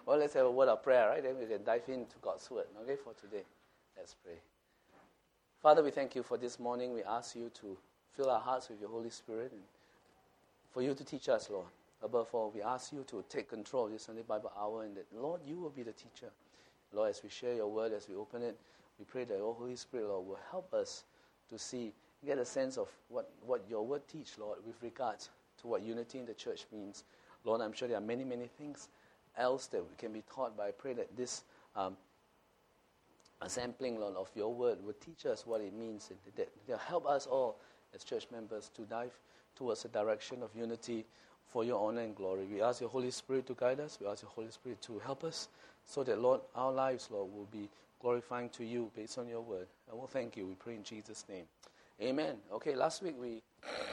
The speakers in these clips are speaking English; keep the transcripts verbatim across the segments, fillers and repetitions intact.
Well, let's have a word of prayer, right? Then we can dive into God's word, okay, for today. Let's pray. Father, we thank you for this morning. We ask you to fill our hearts with your Holy Spirit and for you to teach us, Lord. Above all, we ask you to take control of this Sunday Bible hour and that, Lord, you will be the teacher. Lord, as we share your word, as we open it, we pray that your Holy Spirit, Lord, will help us to see, get a sense of what, what your word teach, Lord, with regards to what unity in the church means. Lord, I'm sure there are many, many things else that we can be taught, but I pray that this um, a sampling, Lord, of your word will teach us what it means, and that will help us all as church members to dive towards a direction of unity for your honor and glory. We ask your Holy Spirit to guide us. We ask your Holy Spirit to help us so that, Lord, our lives, Lord, will be glorifying to you based on your word. I will thank you. We pray in Jesus' name. Amen. Okay, last week we,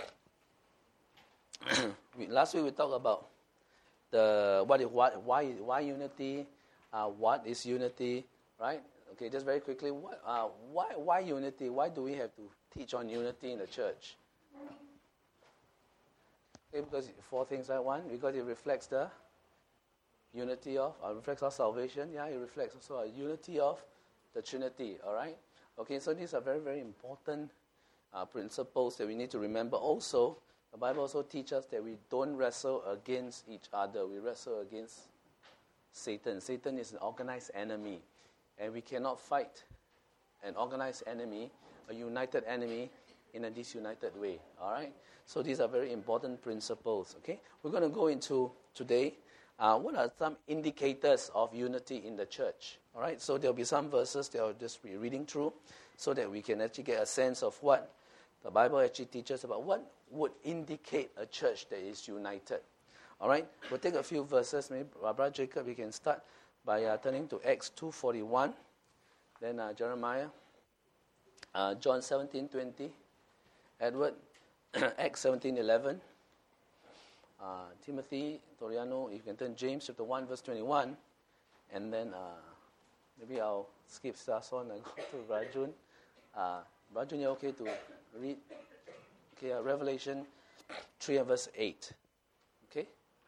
we last week we talked about the what is why why why unity, uh, what is unity, right? Okay, just very quickly, what, uh, why why unity? Why do we have to teach on unity in the church? Okay, because four things, right? One, because it reflects the unity of, uh, reflects our salvation. Yeah, it reflects also our unity of the Trinity. All right. Okay, so these are very very important uh, principles that we need to remember. Also, the Bible also teaches us that we don't wrestle against each other. We wrestle against Satan. Satan is an organized enemy. And we cannot fight an organized enemy, a united enemy, in a disunited way. All right? So these are very important principles. Okay? We're going to go into today, uh, what are some indicators of unity in the church? All right? So there'll be some verses that I'll just be reading through so that we can actually get a sense of what the Bible actually teaches about what would indicate a church that is united. All right? We'll take a few verses. Maybe, Brother Jacob, we can start by uh, turning to Acts two forty-one, then uh, Jeremiah, uh, John seventeen twenty, Edward, Acts seventeen eleven, uh, Timothy, Toriano, you can turn James chapter one verse twenty-one, and then uh, maybe I'll skip Sason and go to Rajun. Uh, Rajun, you're okay to read? Okay, uh, Revelation three and verse eight. Okay?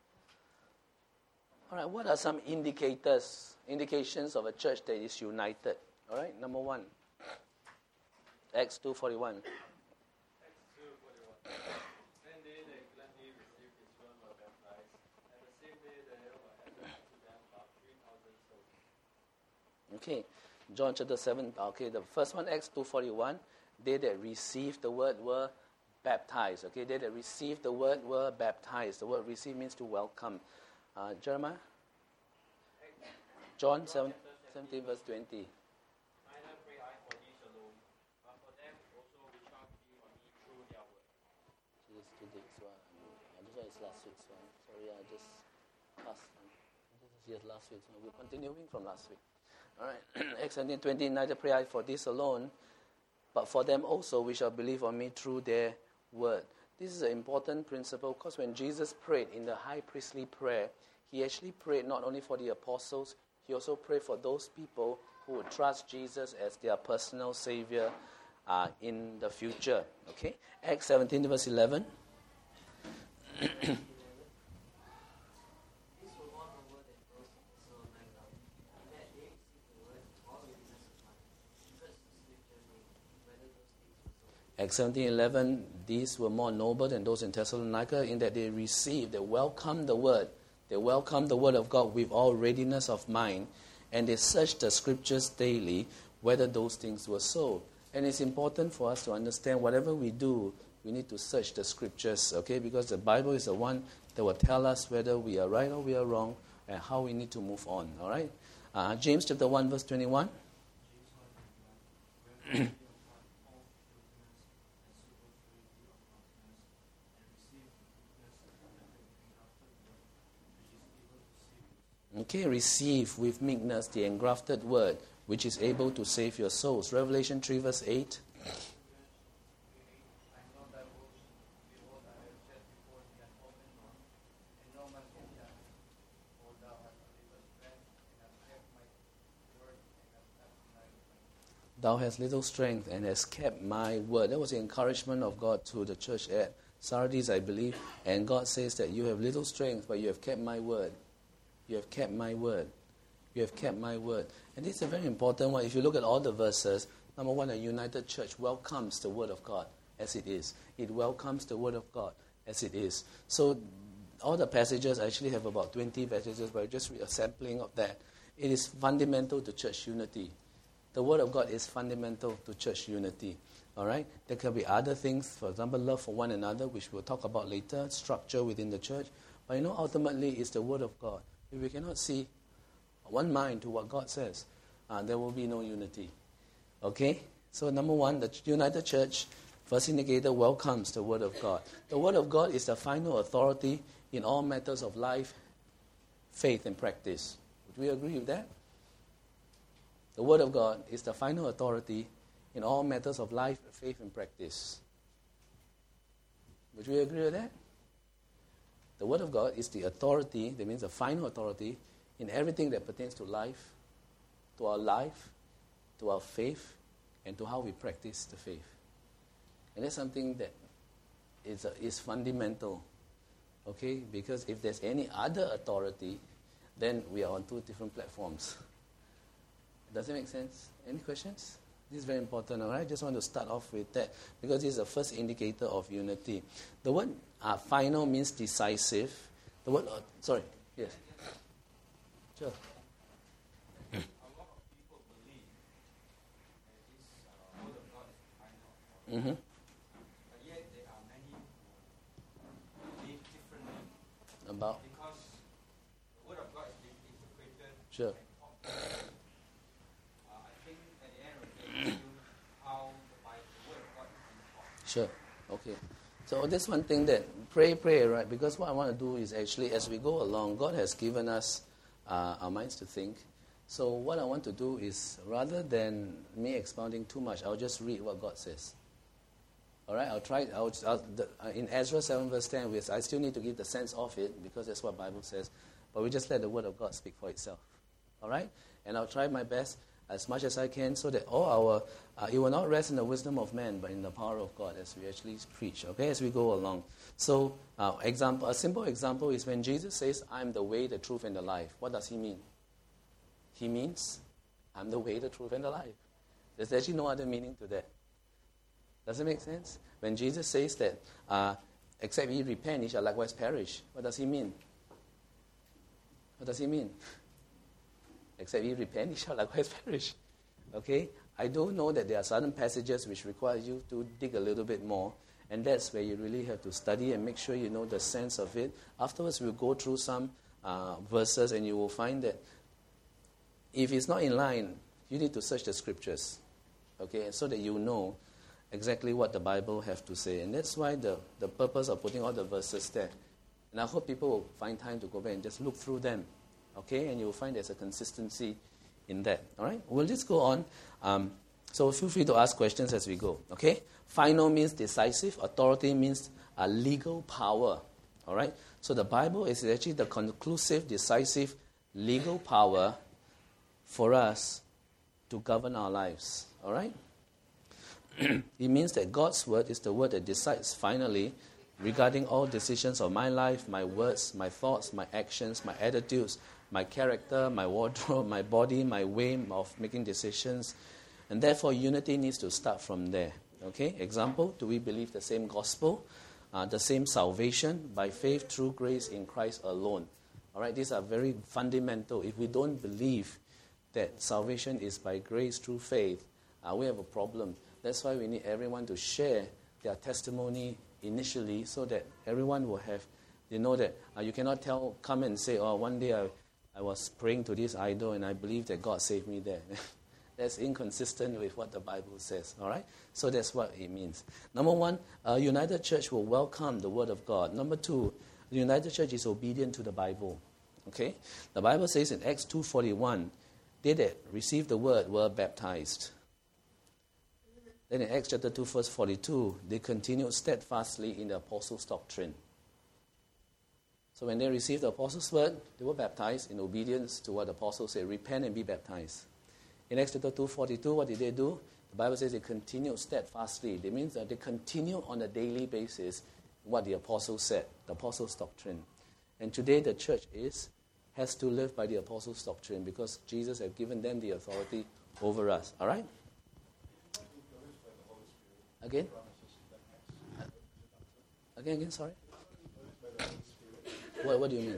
All right, what are some indicators, indications of a church that is united? All right, number one, Acts two forty-one. Acts two forty-one. Then they that gladly received his word were baptized, and the same day there were added to them about three thousand souls. Okay, John chapter seven. Okay, the first one, Acts two forty-one. They that received the word were baptized. Okay, they that received the word were baptized. The word receive means to welcome. Uh, Jeremiah? John seven, seventeen verse twenty. Neither pray I for these alone, but for them also which shall believe on me through their word. So this is today's one. Uh, this one is last week's one. Sorry, I just passed on. This is just last week's one. We're continuing from last week. All right. Acts seventeen twenty. Neither pray I for this alone, but for them also which shall believe on me through their word. This is an important principle because when Jesus prayed in the high priestly prayer, he actually prayed not only for the apostles, he also prayed for those people who would trust Jesus as their personal Savior uh, in the future. Okay? Acts seventeen verse eleven. Acts seventeen eleven, these were more noble than those in Thessalonica in that they received, they welcomed the word. They welcomed the word of God with all readiness of mind, and they searched the scriptures daily whether those things were so. And it's important for us to understand whatever we do, we need to search the scriptures, okay? Because the Bible is the one that will tell us whether we are right or we are wrong and how we need to move on, all right? Uh, James chapter one verse twenty-one. Okay, receive with meekness the engrafted word, which is able to save your souls. Revelation three verse eight. Thou hast little strength and hast kept my word. That was the encouragement of God to the church at Sardis, I believe. And God says that you have little strength, but you have kept my word. You have kept my word. You have kept my word. And this is a very important one. If you look at all the verses, number one, a united church welcomes the word of God as it is. It welcomes the word of God as it is. So all the passages, I actually have about twenty passages, but I just read a sampling of that. It is fundamental to church unity. The word of God is fundamental to church unity. All right? There can be other things, for example, love for one another, which we'll talk about later, structure within the church. But you know, ultimately, it's the word of God. If we cannot see one mind to what God says, uh, there will be no unity. Okay? So number one, the united church, first indicator, welcomes the word of God. The word of God is the final authority in all matters of life, faith, and practice. Would we agree with that? The word of God is the final authority in all matters of life, faith, and practice. Would we agree with that? The word of God is the authority, that means the final authority, in everything that pertains to life, to our life, to our faith, and to how we practice the faith. And that's something that is, a, is fundamental, okay? Because if there's any other authority, then we are on two different platforms. Does it make sense? Any questions? This is very important, all right? I just want to start off with that because this is the first indicator of unity. The word uh, final means decisive. The word, uh, sorry, yes. Sure. A lot of people believe that this uh, word of God is final. Mm-hmm. But yet there are many who believe differently. About? Because the word of God is being interpreted. Sure. Sure. Okay. So that's one thing that pray, pray, right? Because what I want to do is actually, as we go along, God has given us uh, our minds to think. So what I want to do is, rather than me expounding too much, I'll just read what God says. All right? I'll try. I'll, I'll, the, uh, in Ezra seven verse ten, we, I still need to give the sense of it because that's what the Bible says. But we just let the Word of God speak for itself. All right? And I'll try my best as much as I can, so that all our, uh, it will not rest in the wisdom of man, but in the power of God as we actually preach, okay, as we go along. So, uh, example, a simple example is when Jesus says, I'm the way, the truth, and the life. What does he mean? He means, I'm the way, the truth, and the life. There's actually no other meaning to that. Does it make sense? When Jesus says that, uh, except ye repent, ye shall likewise perish. What does he mean? What does he mean? Except ye repent, ye shall likewise perish. Okay? I do know that there are certain passages which require you to dig a little bit more, and that's where you really have to study and make sure you know the sense of it. Afterwards, we'll go through some uh, verses, and you will find that if it's not in line, you need to search the scriptures, okay, so that you know exactly what the Bible has to say. And that's why the, the purpose of putting all the verses there. And I hope people will find time to go back and just look through them. Okay, and you'll find there's a consistency in that. All right, we'll just go on. Um, so feel free to ask questions as we go. Okay, final means decisive. Authority means a legal power. All right, so the Bible is actually the conclusive, decisive, legal power for us to govern our lives. All right, it means that God's word is the word that decides finally regarding all decisions of my life, my words, my thoughts, my actions, my attitudes, my character, my wardrobe, my body, my way of making decisions. And therefore, unity needs to start from there. Okay? Example, do we believe the same gospel, uh, the same salvation by faith through grace in Christ alone? All right? These are very fundamental. If we don't believe that salvation is by grace through faith, uh, we have a problem. That's why we need everyone to share their testimony initially so that everyone will have, you know that uh, you cannot tell, come and say, oh, one day I, I was praying to this idol and I believe that God saved me there. That's inconsistent with what the Bible says, all right? So that's what it means. Number one, a united church will welcome the word of God. Number two, the united church is obedient to the Bible, okay? The Bible says in Acts two forty-one, they that received the word were baptized. Then in Acts chapter two, verse forty-two, they continued steadfastly in the apostles' doctrine. So when they received the apostles' word, they were baptized in obedience to what the apostles said, repent and be baptized. In Acts chapter two forty-two, what did they do? The Bible says they continued steadfastly. That means that they continue on a daily basis what the apostles said, the apostles' doctrine. And today the church is has to live by the apostles' doctrine because Jesus has given them the authority over us. All right? Again? Again, again, sorry? What, what do you mean?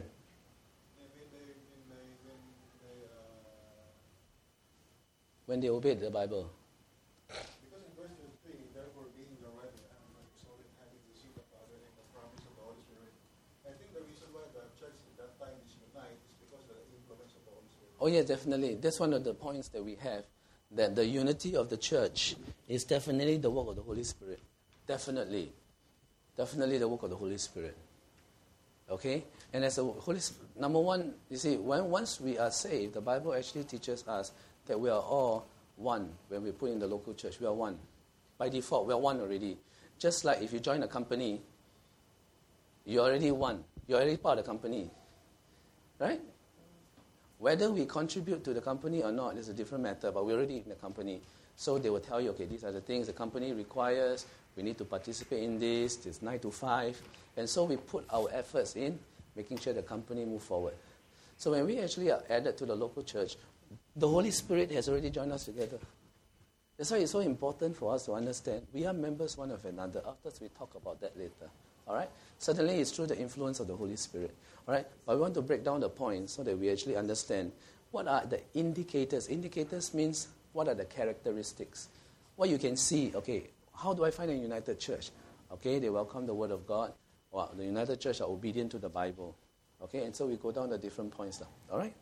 When they obeyed the Bible. Because in verse twenty-three, therefore being the right hand of his holy hand is the seed of the Father and the promise of the Holy Spirit. I think the reason why the church at that time is united is because of the influence of the Holy Spirit. Oh yeah, definitely. That's one of the points that we have, that the unity of the church is definitely the work of the Holy Spirit. Definitely. Definitely the work of the Holy Spirit. Okay? And as a Holy Spirit, number one, you see, when once we are saved, the Bible actually teaches us that we are all one when we put in the local church. We are one. By default, we are one already. Just like if you join a company, you're already one. You're already part of the company. Right? Whether we contribute to the company or not is a different matter, but we're already in the company. So they will tell you, okay, these are the things the company requires. We need to participate in this. It's nine to five. And so we put our efforts in making sure the company move forward. So when we actually are added to the local church, the Holy Spirit has already joined us together. That's why it's so important for us to understand we are members one of another. After we talk about that later. All right? Certainly it's through the influence of the Holy Spirit. All right? But we want to break down the points so that we actually understand what are the indicators. Indicators means what are the characteristics. What you can see, okay, how do I find a united church? Okay, they welcome the Word of God. Well, the united church are obedient to the Bible. Okay, and so we go down the different points now. All right?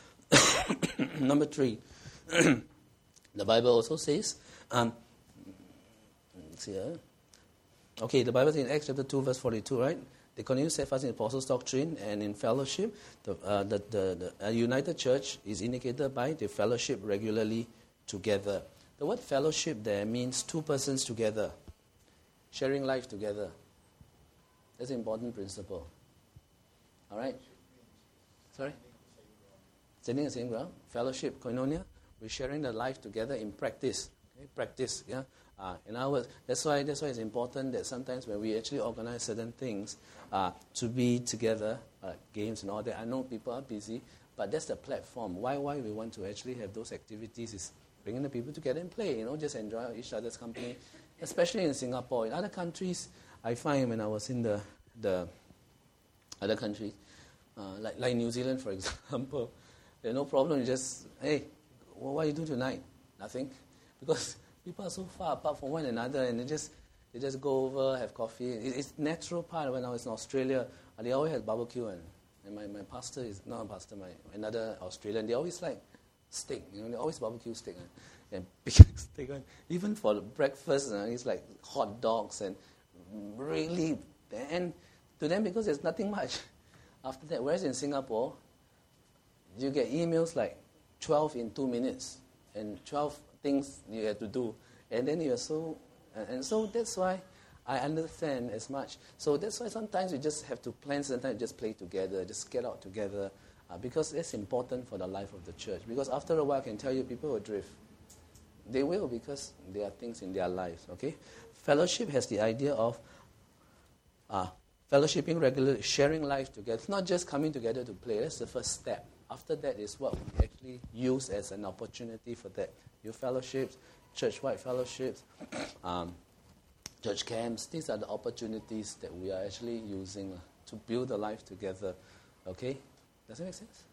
Number three, the Bible also says, um, let's see here. Okay, the Bible says in Acts chapter two, verse forty-two, right? They continue steadfast in apostles' doctrine and in fellowship. The, uh, the, the, the united church is indicated by the fellowship regularly together. The word fellowship there means two persons together, sharing life together. That's an important principle. All right? Sorry? Standing on the same ground, fellowship, koinonia, we're sharing the life together in practice. Okay? Practice, yeah. Uh, in other words, that's why that's why it's important that sometimes when we actually organize certain things, uh, to be together, uh, games and all that. I know people are busy, but that's the platform. Why why we want to actually have those activities is bringing the people together and play. You know, just enjoy each other's company, especially in Singapore. In other countries, I find when I was in the the other countries, uh, like like New Zealand, for example. There's no problem. You just, hey, well, what are you doing tonight? Nothing. Because people are so far apart from one another and they just they just go over, have coffee. It's natural part. When I was in Australia, they always had barbecue. And, and my, my pastor is, not a pastor, my another Australian, they always like steak. You know, they always barbecue steak. And big steak. Even for breakfast, uh, it's like hot dogs and really, and to them, because there's nothing much after that. Whereas in Singapore, you get emails like twelve in two minutes and twelve things you have to do. And then you're so, and, and so that's why I understand as much. So that's why sometimes you just have to plan, sometimes you just play together, just get out together, uh, because it's important for the life of the church. Because after a while, I can tell you, people will drift. They will, because there are things in their lives, okay? Fellowship has the idea of uh, fellowshipping regularly, sharing life together. It's not just coming together to play. That's the first step. After that is what we actually use as an opportunity for that. Youth fellowships, church-wide fellowships, um, church camps. These are the opportunities that we are actually using uh, to build a life together. Okay? Does that make sense?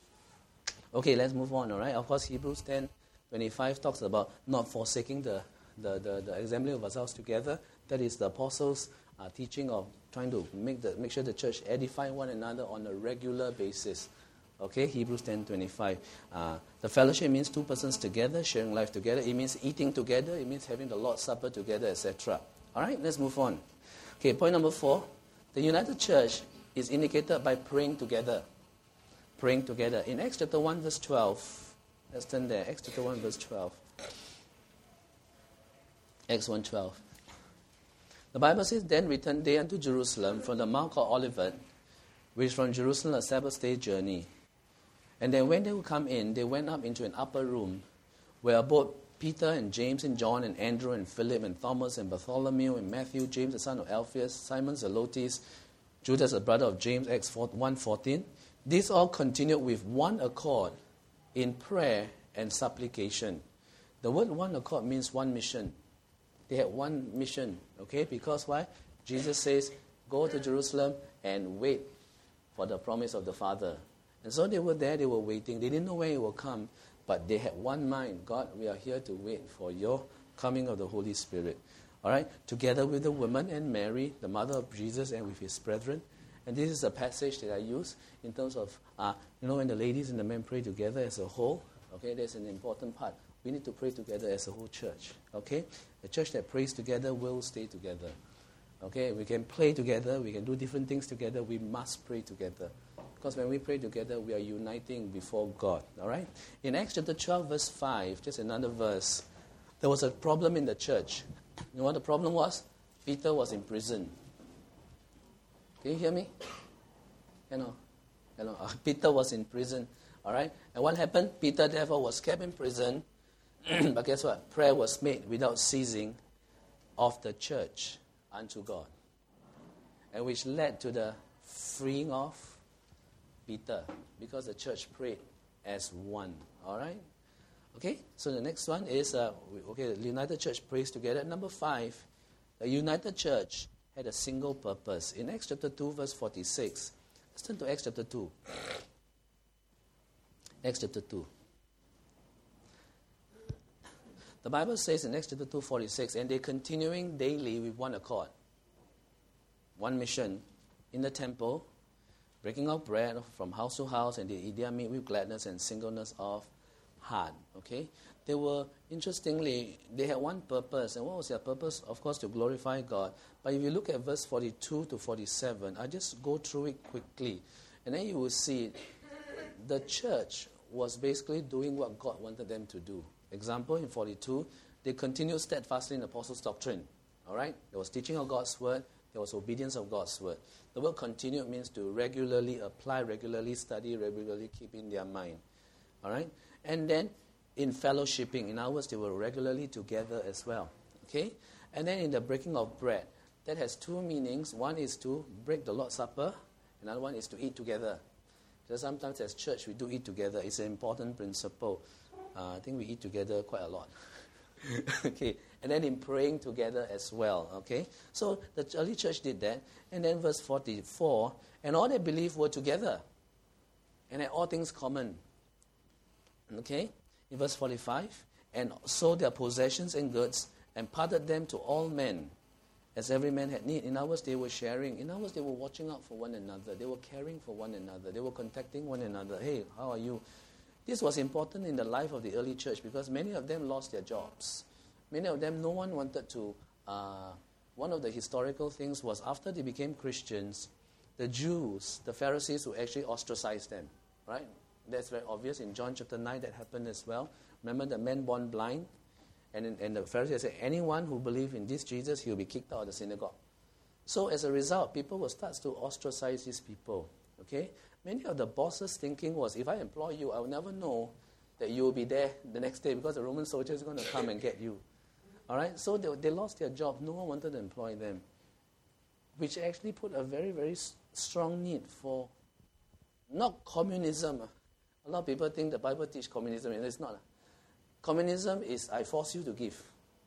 Okay, let's move on, all right? Of course, Hebrews ten twenty-five talks about not forsaking the, the, the, the assembly of ourselves together. That is the apostles' uh, teaching of trying to make the make sure the church edify one another on a regular basis. Okay, Hebrews ten twenty-five. Uh, the fellowship means two persons together, sharing life together. It means eating together. It means having the Lord's Supper together, et cetera. All right, let's move on. Okay, point number four. The united church is indicated by praying together. Praying together. In Acts chapter one, verse twelve. Let's turn there. Acts chapter one, verse twelve. Acts one twelve. The Bible says, Then returned they unto Jerusalem from the Mount called Olivet, which from Jerusalem a Sabbath day journey. And then when they would come in, they went up into an upper room, where both Peter and James and John and Andrew and Philip and Thomas and Bartholomew and Matthew, James the son of Alphaeus, Simon Zelotes, Judas the brother of James, Acts one fourteen, These all continued with one accord in prayer and supplication. The word one accord means one mission. They had one mission, okay? Because why? Jesus says, go to Jerusalem and wait for the promise of the Father. And so they were there, they were waiting. They didn't know when it will come, but they had one mind. God, we are here to wait for your coming of the Holy Spirit. All right? Together with the woman and Mary, the mother of Jesus, and with his brethren. And this is a passage that I use in terms of, uh, you know, when the ladies and the men pray together as a whole, okay, that's an important part. We need to pray together as a whole church, okay? The church that prays together will stay together, okay? We can play together, we can do different things together, we must pray together. Because when we pray together, we are uniting before God, all right? In Acts chapter twelve, verse five, just another verse, there was a problem in the church. You know what the problem was? Peter was in prison. Can you hear me? Hello? Hello? Uh, Peter was in prison. All right? And what happened? Peter, therefore, was kept in prison. But guess what? Prayer was made without ceasing of the church unto God. And which led to the freeing of Peter. Because the church prayed as one. All right? Okay? So the next one is, uh, okay, the united church prays together. Number five, the united church had a single purpose. In Acts chapter two, verse forty-six. Let's turn to Acts chapter two. Acts chapter two. The Bible says in Acts chapter two, forty-six, and they continuing daily with one accord, one mission, in the temple, breaking of bread from house to house, and they eat their meat with gladness and singleness of heart. Okay? They were, interestingly, they had one purpose. And what was their purpose? Of course, to glorify God. But if you look at verse forty-two to forty-seven, I'll just go through it quickly. And then you will see the church was basically doing what God wanted them to do. Example, in forty-two, they continued steadfastly in the apostles' doctrine. All right? There was teaching of God's word. There was obedience of God's word. The word continued means to regularly apply, regularly study, regularly keep in their mind. All right? And then in fellowshipping, in other words, they were regularly together as well. Okay? And then in the breaking of bread, that has two meanings. One is to break the Lord's Supper. Another one is to eat together. So sometimes as church, we do eat together. It's an important principle. Uh, I think we eat together quite a lot. Okay? And then in praying together as well. Okay? So the early church did that. And then verse forty-four, and all they believed were together. And had all things common. Okay? In verse forty-five, and sold their possessions and goods, and parted them to all men, as every man had need. In other words, they were sharing. In other words, they were watching out for one another. They were caring for one another. They were contacting one another. Hey, how are you? This was important in the life of the early church because many of them lost their jobs. Many of them, no one wanted to. Uh, one of the historical things was after they became Christians, the Jews, the Pharisees, would actually ostracize them, right? That's very obvious. In John chapter nine, that happened as well. Remember the man born blind? And, in, and the Pharisees said, anyone who believes in this Jesus, he will be kicked out of the synagogue. So as a result, people will start to ostracize these people. Okay? Many of the bosses' thinking was, if I employ you, I will never know that you will be there the next day because the Roman soldier is going to come and get you. All right? So they, they lost their job. No one wanted to employ them, which actually put a very, very strong need for not communism. A lot of people think the Bible teaches communism, and it's not. Communism is I force you to give.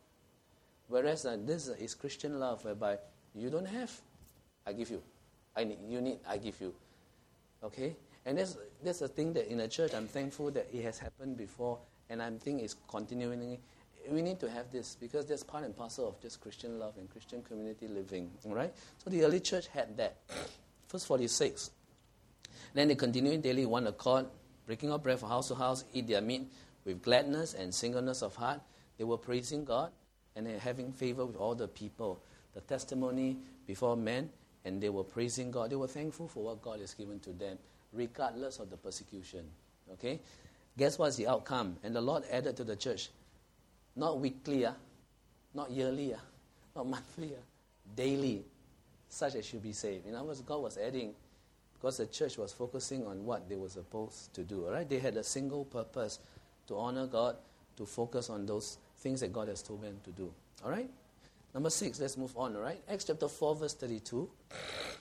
Whereas uh, this is Christian love, whereby you don't have, I give you. I need, you need, I give you. Okay? And that's, that's a thing that in the church, I'm thankful that it has happened before, and I think it's continuing. We need to have this, because that's part and parcel of just Christian love and Christian community living. All right? So the early church had that. Verse forty-six. Then they continued daily one accord, breaking of bread from house to house, eat their meat with gladness and singleness of heart. They were praising God and having favor with all the people. The testimony before men, and they were praising God. They were thankful for what God has given to them, regardless of the persecution. Okay? Guess what's the outcome? And the Lord added to the church, not weekly, uh, not yearly, uh, not monthly, uh, daily, such as should be saved. In other words, God was adding, because the church was focusing on what they were supposed to do. All right? They had a single purpose, to honor God, to focus on those things that God has told them to do. All right? Number six, let's move on, all right? Acts chapter four, verse thirty-two.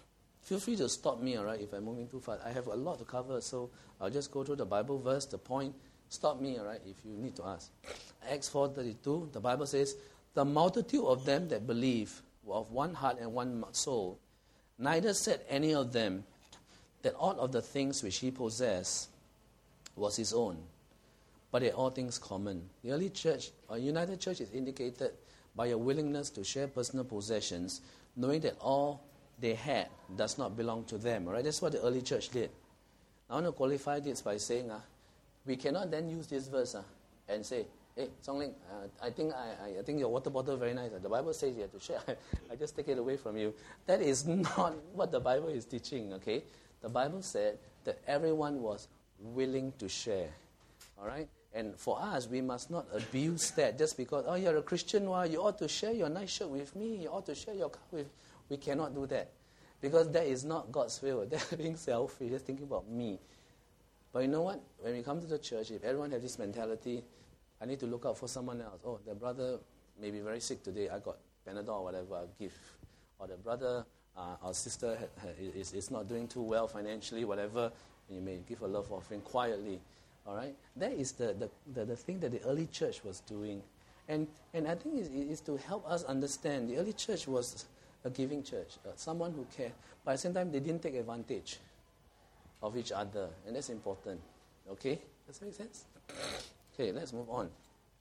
feel free to stop me, all right, if I'm moving too fast. I have a lot to cover, so I'll just go through the Bible verse, the point. Stop me, all right, if you need to ask. Acts four thirty-two, the Bible says, the multitude of them that believe were of one heart and one soul. Neither said any of them that all of the things which he possessed was his own, but in all things common. The early church, or united church, is indicated by a willingness to share personal possessions, knowing that all they had does not belong to them. All right? That's what the early church did. I want to qualify this by saying, uh, we cannot then use this verse uh, and say, hey, Songling, uh, I think I, I think your water bottle very nice. The Bible says you have to share. I just take it away from you. That is not what the Bible is teaching, okay? The Bible said that everyone was willing to share, all right? And for us, we must not abuse that just because, oh, you're a Christian, well, you ought to share your nice shirt with me. You ought to share your car with me. We cannot do that because that is not God's will. That's being selfish, just thinking about me. But you know what? When we come to the church, if everyone has this mentality, I need to look out for someone else. Oh, the brother may be very sick today. I got Panadol or whatever, I'll give. Or the brother uh, or sister ha- ha- is, is not doing too well financially, whatever, and you may give a love offering quietly. All right? That is the, the, the, the thing that the early church was doing. And and I think it's, it's to help us understand. The early church was a giving church, uh, someone who cared. But at the same time, they didn't take advantage of each other. And that's important. Okay? Does that make sense? Okay, let's move on.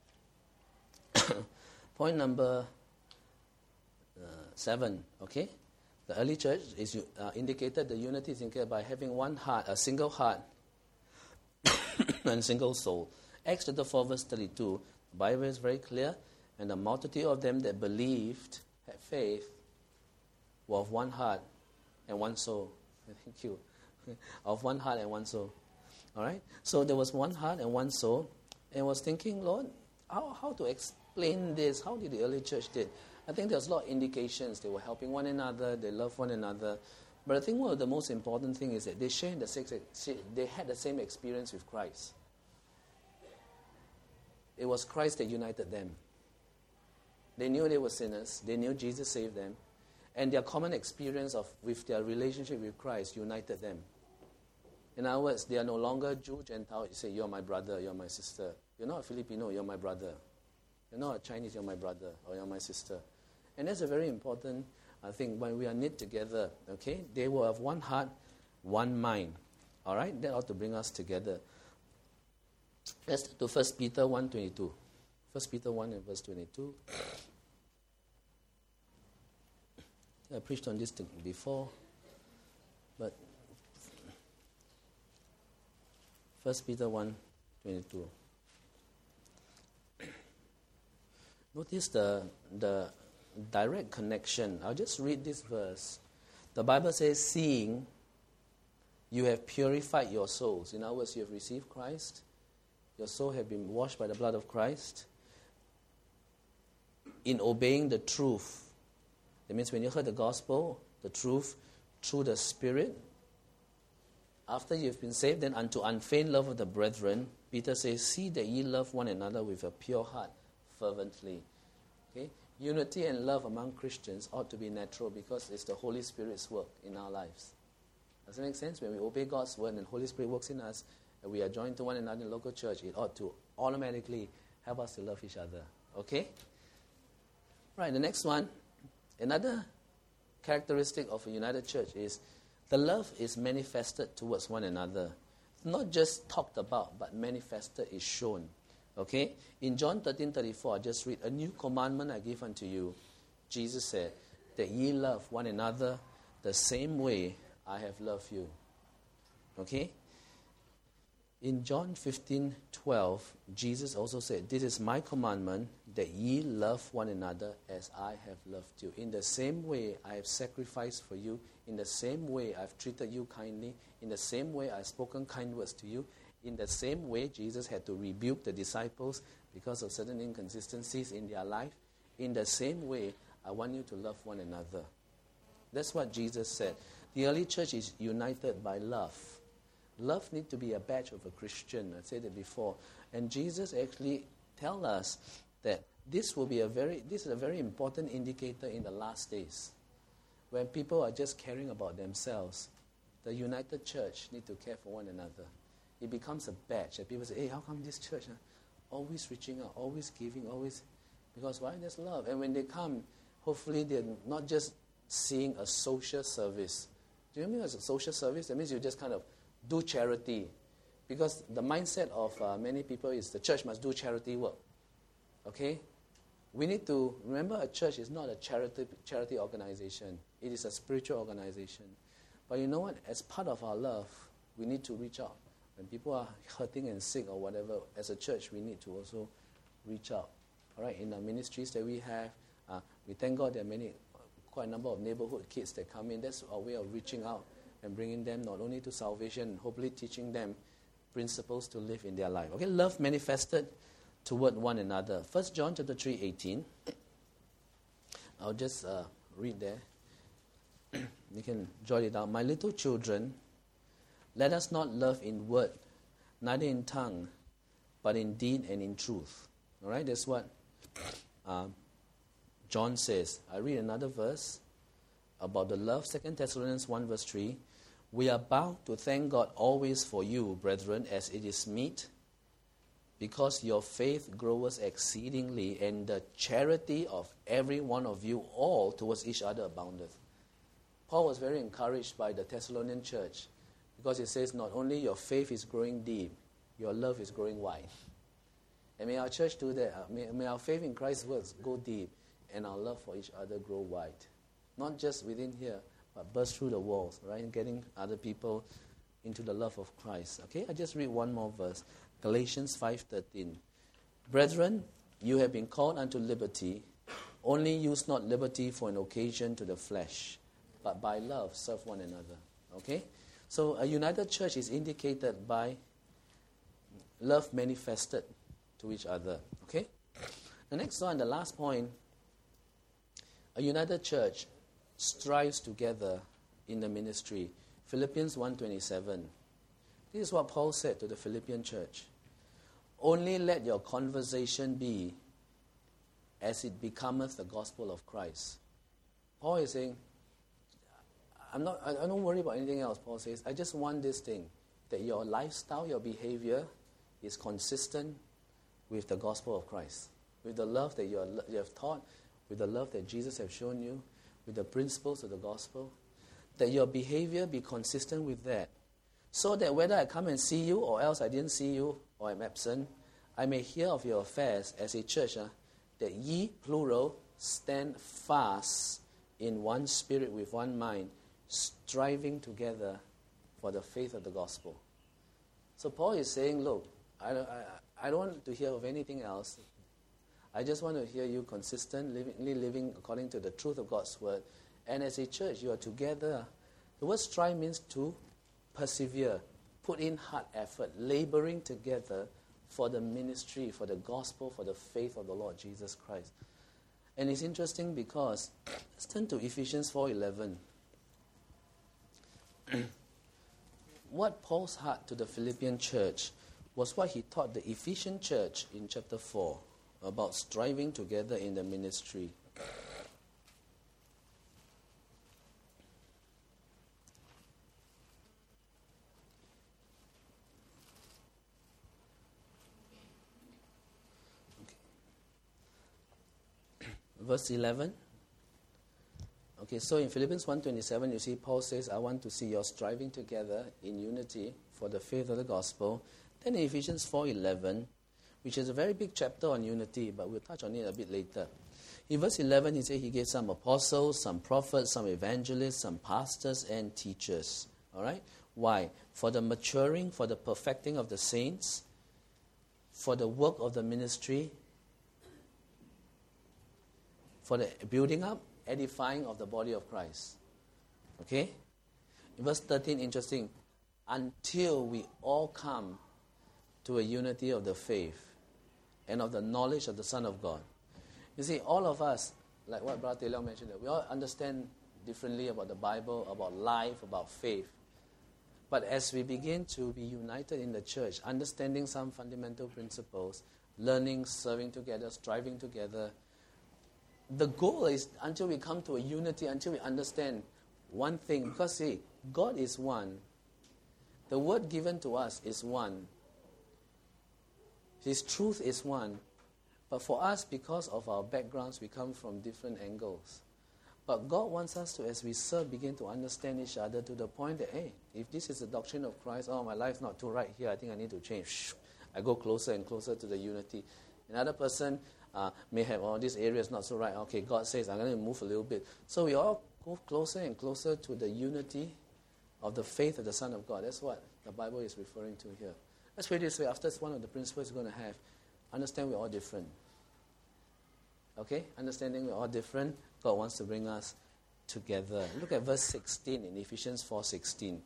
Point number uh, seven, okay? The early church is uh, indicated, the unity is indicated by having one heart, a single heart, and single soul. Acts chapter four, verse thirty-two, the Bible is very clear, and the multitude of them that believed, had faith, were of one heart and one soul. Thank you. Of one heart and one soul. All right? So there was one heart and one soul. And I was thinking, Lord, how, how to explain this? How did the early church did? I think there's a lot of indications. They were helping one another. They loved one another. But I think one of the most important thing is that they shared the six, they had the same experience with Christ. It was Christ that united them. They knew they were sinners. They knew Jesus saved them. And their common experience of with their relationship with Christ united them. In other words, they are no longer Jew, Gentile. You say, you're my brother, you're my sister. You're not a Filipino, you're my brother. You're not a Chinese, you're my brother, or you're my sister. And that's a very important, I think, when we are knit together, okay? They were of one heart, one mind. All right? That ought to bring us together. Let's turn to First Peter one twenty-two. First Peter one and verse twenty-two. I preached on this before, but First Peter one twenty-two. Notice the the direct connection. I'll just read this verse. The Bible says, seeing you have purified your souls. In other words, you have received Christ. Your soul have been washed by the blood of Christ. In obeying the truth. That means when you heard the gospel, the truth, through the Spirit, after you've been saved, then unto unfeigned love of the brethren, Peter says, see that ye love one another with a pure heart, fervently. Okay? Unity and love among Christians ought to be natural because it's the Holy Spirit's work in our lives. Does that make sense? When we obey God's word and the Holy Spirit works in us, and we are joined to one another in local church, it ought to automatically help us to love each other. Okay? Right, the next one. Another characteristic of a united church is the love is manifested towards one another. Not just talked about, but manifested is shown. Okay? In John thirteen thirty-four, I just read, a new commandment I give unto you. Jesus said, that ye love one another the same way I have loved you. Okay? In John fifteen twelve, Jesus also said, this is my commandment, that ye love one another as I have loved you. In the same way I have sacrificed for you, in the same way I've treated you kindly, in the same way I've spoken kind words to you, in the same way Jesus had to rebuke the disciples because of certain inconsistencies in their life, in the same way I want you to love one another. That's what Jesus said. The early church is united by love. Love needs to be a badge of a Christian. I said it before. And Jesus actually tells us that this will be a very, this is a very important indicator in the last days. when people are just caring about themselves, the united church need to care for one another. It becomes a badge that people say, hey, how come this church uh, always reaching out, always giving, always... Because why? There's love. And when they come, hopefully they're not just seeing a social service. Do you mean as a social service? That means you just kind of do charity. Because the mindset of uh, many people is the church must do charity work. Okay? We need to remember a church is not a charity charity organization. It is a spiritual organization. But you know what? As part of our love, we need to reach out. When people are hurting and sick or whatever, as a church, we need to also reach out. All right? In the ministries that we have, uh, we thank God there are many, quite a number of neighborhood kids that come in. That's our way of reaching out and bringing them not only to salvation, hopefully teaching them principles to live in their life. Okay? Love manifested toward one another. First John chapter three, eighteen. I'll just uh, read there. You can jot it down. My little children, let us not love in word, neither in tongue, but in deed and in truth. All right, that's what uh, John says. I read another verse about the love. Second Thessalonians one verse three. We are bound to thank God always for you, brethren, as it is meet, because your faith grows exceedingly, and the charity of every one of you all towards each other aboundeth. Paul was very encouraged by the Thessalonian church, because he says not only your faith is growing deep, your love is growing wide. And may our church do that. May, may our faith in Christ's words go deep, and our love for each other grow wide. Not just within here, but burst through the walls, right? And getting other people into the love of Christ. Okay, I just read one more verse. Galatians five thirteen. Brethren, you have been called unto liberty. Only use not liberty for an occasion to the flesh, but by love serve one another. Okay? So a united church is indicated by love manifested to each other. Okay? The next one, the last point, a united church strives together in the ministry. Philippians one twenty-seven. This is what Paul said to the Philippian church. Only let your conversation be as it becometh the gospel of Christ. Paul is saying, I'm not, I don't worry about anything else, Paul says. I just want this thing, that your lifestyle, your behavior is consistent with the gospel of Christ, with the love that you, are, you have taught, with the love that Jesus has shown you, with the principles of the gospel, that your behavior be consistent with that, so that whether I come and see you or else I didn't see you or I'm absent, I may hear of your affairs as a church, uh, that ye, plural, stand fast in one spirit with one mind, striving together for the faith of the gospel. So Paul is saying, look, I don't, I, I don't want to hear of anything else. I just want to hear you consistently living, living according to the truth of God's word. And as a church, you are together. The word strive means to persevere, put in hard effort, laboring together for the ministry, for the gospel, for the faith of the Lord Jesus Christ. And it's interesting because, let's turn to Ephesians four eleven. What Paul's heart to the Philippian church was what he taught the Ephesian church in chapter four about striving together in the ministry. Verse eleven. Okay, so in Philippians one twenty-seven, you see Paul says, I want to see your striving together in unity for the faith of the gospel. Then in Ephesians four eleven, which is a very big chapter on unity, but we'll touch on it a bit later. In verse eleven, he said he gave some apostles, some prophets, some evangelists, some pastors and teachers. All right? Why? For the maturing, for the perfecting of the saints, for the work of the ministry, for the building up, edifying of the body of Christ. Okay? In verse thirteen, interesting. Until we all come to a unity of the faith and of the knowledge of the Son of God. You see, all of us, like what Brother Taylor mentioned, we all understand differently about the Bible, about life, about faith. But as we begin to be united in the church, understanding some fundamental principles, learning, serving together, striving together, the goal is until we come to a unity, until we understand one thing. Because see, God is one. The word given to us is one. His truth is one. But for us, because of our backgrounds, we come from different angles. But God wants us to, as we serve, begin to understand each other to the point that, hey, if this is the doctrine of Christ, oh, my life's not too right here, I think I need to change. I go closer and closer to the unity. Another person uh, may have, oh, this area is not so right. Okay, God says, I'm going to move a little bit. So we all go closer and closer to the unity of the faith of the Son of God. That's what the Bible is referring to here. Let's pray this way. After it's one of the principles we're going to have, understand we're all different. Okay? Understanding we're all different, God wants to bring us together. Look at verse sixteen in Ephesians four sixteen.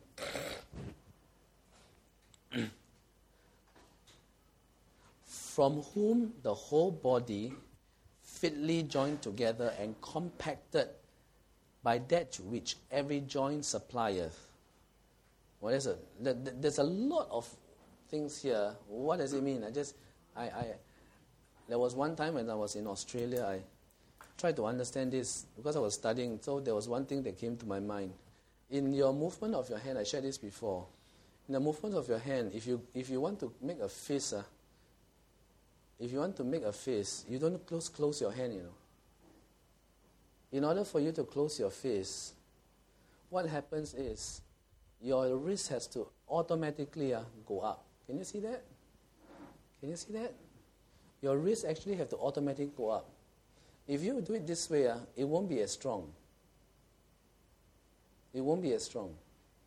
From whom the whole body, fitly joined together and compacted by that which every joint supplieth. What is it? There's a lot of things here. What does it mean? I just, I, I, there was one time when I was in Australia, I tried to understand this because I was studying. So there was one thing that came to my mind. In your movement of your hand, I shared this before. In the movement of your hand, if you if you want to make a fist, uh, if you want to make a fist, you don't close close your hand, you know. In order for you to close your fist, what happens is your wrist has to automatically uh, go up. Can you see that? Can you see that? Your wrist actually have to automatically go up. If you do it this way, uh, it won't be as strong. It won't be as strong.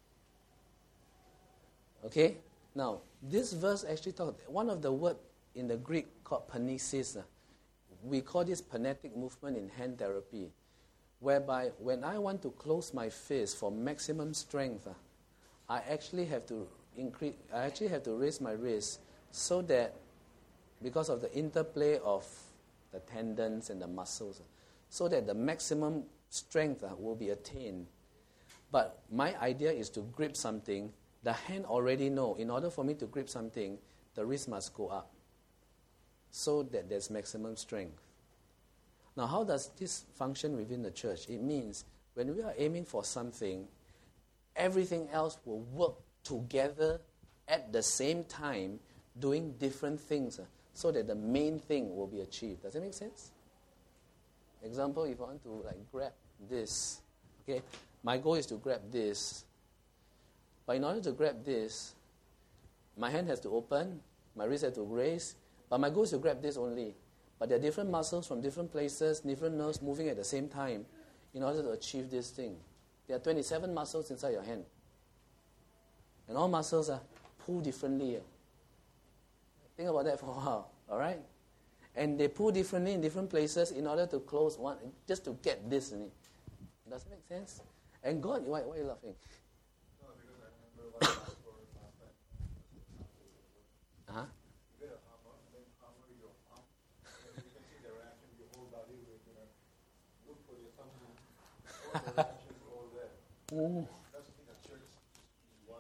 Okay? Now, this verse actually talks, one of the words in the Greek called panesis, uh, we call this panetic movement in hand therapy, whereby when I want to close my fist for maximum strength, uh, I actually have to increase, I actually have to raise my wrist so that, because of the interplay of the tendons and the muscles, so that the maximum strength uh, will be attained. But my idea is to grip something. The hand already know, in order for me to grip something, the wrist must go up so that there's maximum strength. Now, how does this function within the church? It means when we are aiming for something, everything else will work together at the same time, doing different things, uh, so that the main thing will be achieved. Does that make sense? Example, if I want to like grab this, okay, my goal is to grab this. But in order to grab this, my hand has to open, my wrist has to raise, but my goal is to grab this only. But there are different muscles from different places, different nerves moving at the same time in order to achieve this thing. There are twenty-seven muscles inside your hand. And all muscles are pull differently. Think about that for a while, all right? And they pull differently in different places in order to close one, just to get this in it. Does it make sense? And God, why, why are you laughing? No, because I remember what I asked for last time. Uh-huh. You get a hammer, and then hammer your arm, and you can see the reaction of your whole body. With, you know, look for your thumb. All the reactions are all there. Mm. That's the thing that church is one.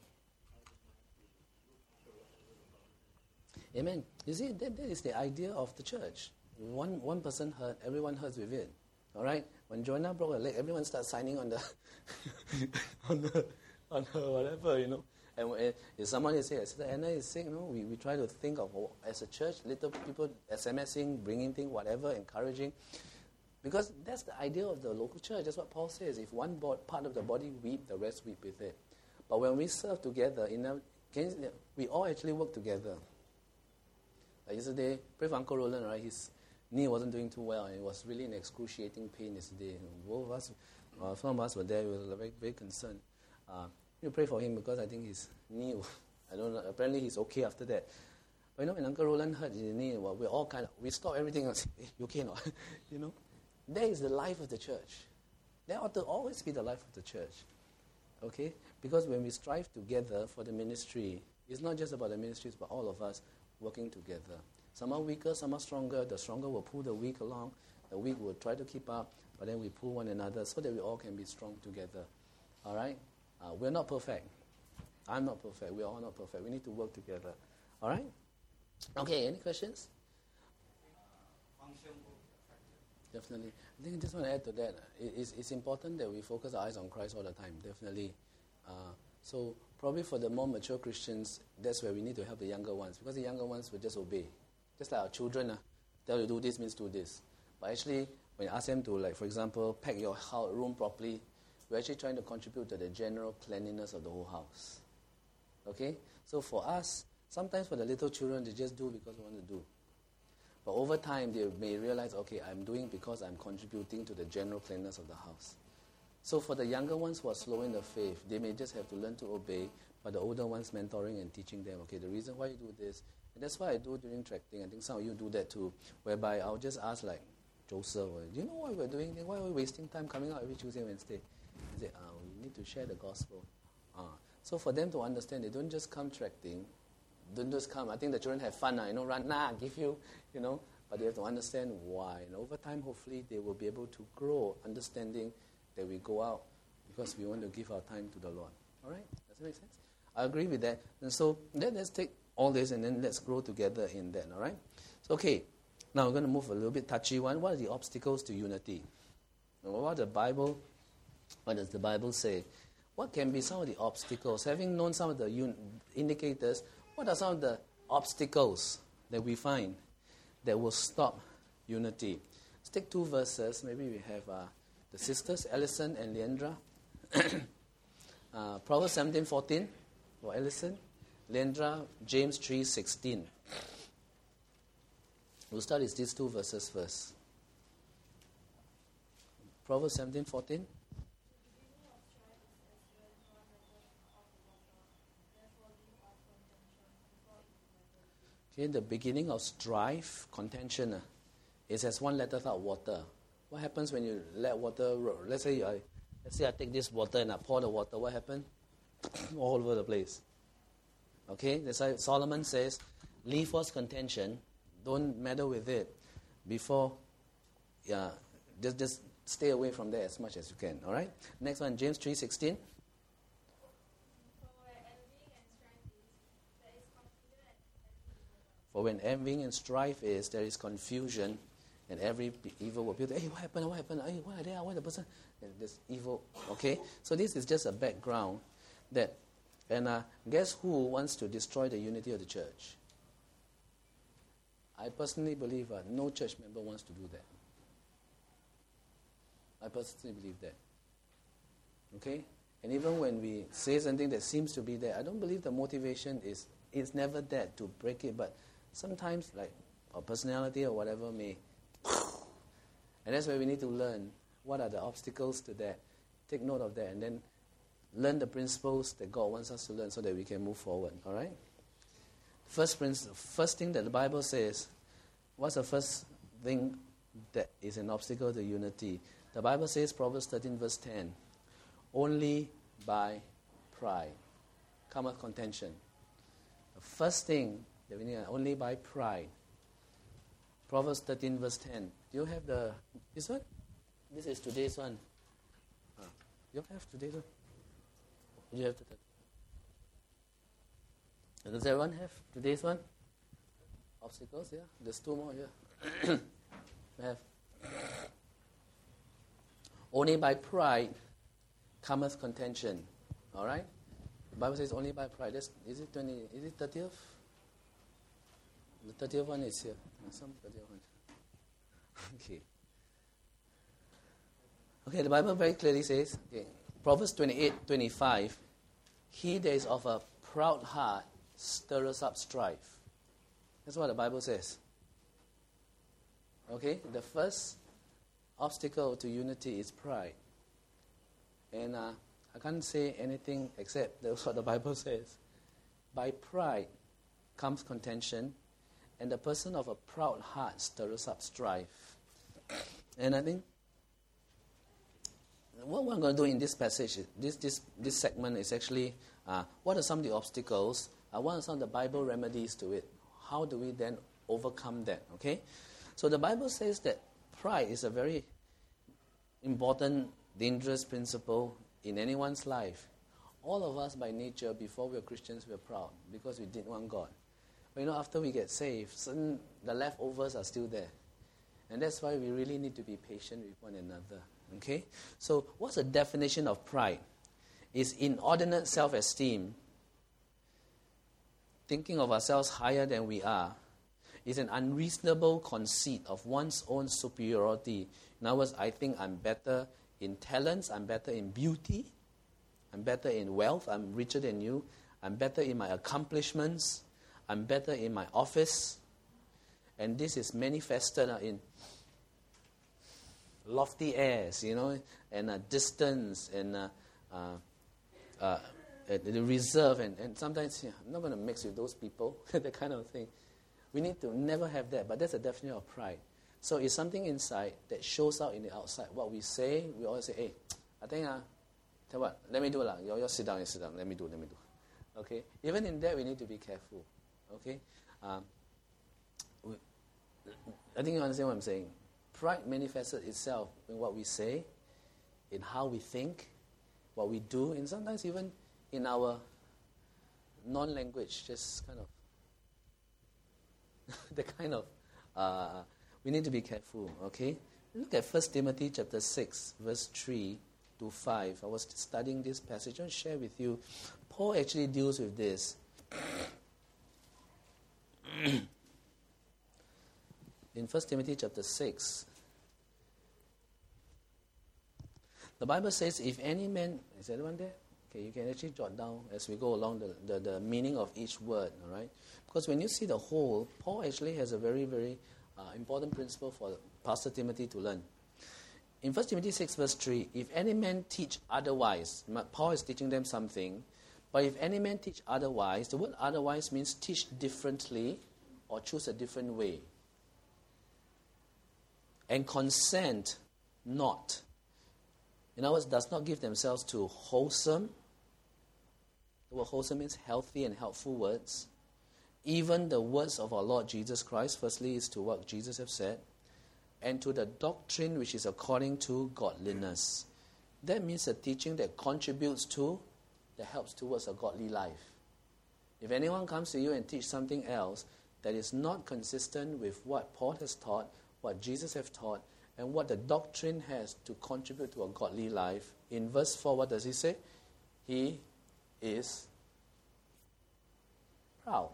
Amen. You see, that, that is the idea of the church. One one person hurt, everyone hurts with it. All right? When Joanna broke her leg, everyone starts signing on the, on the, on her whatever, you know. And when, if someone is sick, Sister Anna is sick, you know, we, we try to think of, oh, as a church, little people SMSing, bringing things, whatever, encouraging. Because that's the idea of the local church. That's what Paul says. If one bo- part of the body weep, the rest weep with it. But when we serve together, in a, can you, we all actually work together. Like yesterday, pray for Uncle Roland, right? His knee wasn't doing too well, and it was really in excruciating pain yesterday. Both of us, uh, some of us were there. We were very, very concerned. Uh, we pray for him because I think his knee, I don't know, apparently he's okay after that. But you know, when Uncle Roland hurt his knee, well, we're all kind of, we stop everything and say, hey, you okay or not? You know? That is the life of the church. That ought to always be the life of the church. Okay? Because when we strive together for the ministry, it's not just about the ministries, but all of us working together. Some are weaker, some are stronger. The stronger will pull the weak along. The weak will try to keep up, but then we pull one another so that we all can be strong together. All right? Uh, we're not perfect. I'm not perfect. We're all not perfect. We need to work together. All right? Okay, any questions? Function will be affected. Definitely. I think I just want to add to that. It, it's, it's important that we focus our eyes on Christ all the time, definitely. Uh, so probably for the more mature Christians, that's where we need to help the younger ones, because the younger ones will just obey. Just like our children, uh, tell you do this means do this. But actually, when you ask them to, like, for example, pack your house, room properly, we're actually trying to contribute to the general cleanliness of the whole house. Okay? So for us, sometimes for the little children, they just do because they want to do. But over time, they may realize, okay, I'm doing because I'm contributing to the general cleanliness of the house. So for the younger ones who are slow in the faith, they may just have to learn to obey, but the older ones mentoring and teaching them, okay, the reason why you do this, and that's why I do during tracting. I think some of you do that too, whereby I'll just ask, like, Joseph, do you know why we're doing this? Why are we wasting time coming out every Tuesday and Wednesday? I say, ah, we need to share the gospel. Ah. So for them to understand, they don't just come tracting, don't just come. I think the children have fun, uh, you know, run, nah, give you, you know, but they have to understand why. And over time, hopefully, they will be able to grow understanding that we go out because we want to give our time to the Lord. All right? Does that make sense? I agree with that. And so then let's take all this and then let's grow together in that. All right? So, okay. Now we're going to move a little bit touchy one. What are the obstacles to unity? What the Bible, what does the Bible say? What can be some of the obstacles? Having known some of the un- indicators, what are some of the obstacles that we find that will stop unity? Let's take two verses. Maybe we have uh, the sisters, Alison and Leandra. uh, Proverbs seventeen fourteen for Alison. Leandra, James three sixteen. We'll start with these two verses first. Proverbs seventeen fourteen. Okay, the beginning of strife, contention, uh, is as one letter out water. What happens when you let water, let's say I, let's say I take this water and I pour the water, what happens? All over the place. Okay, that's why Solomon says, leave off contention, don't meddle with it before, yeah, just, just stay away from there as much as you can, all right? Next one, James three sixteen. For when envying and strife is, there is confusion, and every evil will be there. Hey, what happened? What happened? Hey, why are they? Why the person? And this evil. Okay, so this is just a background that, and uh, guess who wants to destroy the unity of the church? I personally believe uh, no church member wants to do that. I personally believe that. Okay, and even when we say something that seems to be there, I don't believe the motivation is it's never that to break it, but sometimes, like, our personality or whatever may, and that's where we need to learn what are the obstacles to that. Take note of that, and then learn the principles that God wants us to learn so that we can move forward. All right? First principle, first thing that the Bible says, what's the first thing that is an obstacle to unity? The Bible says, Proverbs thirteen verse ten, only by pride cometh contention. The first thing that we need, only by pride. Proverbs thirteen verse ten. Do you have the, this one? This is today's one. Ah, you have today's one? Do you have the, does everyone have today's one? Obstacles, yeah? There's two more here. We have. Only by pride cometh contention. All right? The Bible says only by pride. That's, is it twenty? Is it thirtieth? The thirtieth one is here. Some thirtieth one. Okay. Okay, the Bible very clearly says, okay, Proverbs twenty-eight twenty-five, he that is of a proud heart stirs up strife. That's what the Bible says. Okay, the first obstacle to unity is pride. And uh, I can't say anything except that's what the Bible says. By pride comes contention, and the person of a proud heart stirs up strife. And I think what we're going to do in this passage, this this this segment is actually uh, what are some of the obstacles? Uh, what are some of the Bible remedies to it? How do we then overcome that? Okay, so the Bible says that pride is a very important, dangerous principle in anyone's life. All of us by nature, before we were Christians, we were proud because we didn't want God. But you know, after we get saved, certain, the leftovers are still there. And that's why we really need to be patient with one another. Okay? So what's the definition of pride? It's inordinate self-esteem, thinking of ourselves higher than we are. It's an unreasonable conceit of one's own superiority. In other words, I think I'm better in talents, I'm better in beauty, I'm better in wealth, I'm richer than you, I'm better in my accomplishments, I'm better in my office. And this is manifested uh, in lofty airs, you know, and uh, distance, and uh, uh, uh, the reserve, and, and sometimes, yeah, I'm not going to mix with those people, that kind of thing. We need to never have that, but that's a definition of pride. So it's something inside that shows out in the outside. What we say, we always say, hey, I think, uh, tell what, let me do it. You all sit down, you sit down, let me do, let me do. Okay? Even in that, we need to be careful. Okay? Um, we, I think you understand what I'm saying. Pride manifests itself in what we say, in how we think, what we do, and sometimes even in our non-language, just kind of, the kind of, uh, we need to be careful, okay? Look at First Timothy chapter six, verse three to five. I was studying this passage. I'll share with you. Paul actually deals with this. In First Timothy chapter six, the Bible says, if any man, is anyone there? Okay, you can actually jot down as we go along the, the, the meaning of each word, all right? Because when you see the whole, Paul actually has a very, very uh, important principle for Pastor Timothy to learn. In First Timothy six, verse three, if any man teach otherwise, Paul is teaching them something, but if any man teach otherwise, the word otherwise means teach differently or choose a different way. And consent not. In other words, does not give themselves to wholesome. The word wholesome means healthy and helpful words. Even the words of our Lord Jesus Christ, firstly, is to what Jesus have said, and to the doctrine which is according to godliness. That means a teaching that contributes to, that helps towards a godly life. If anyone comes to you and teach something else that is not consistent with what Paul has taught, what Jesus have taught, and what the doctrine has to contribute to a godly life, in verse four, what does he say? He is proud.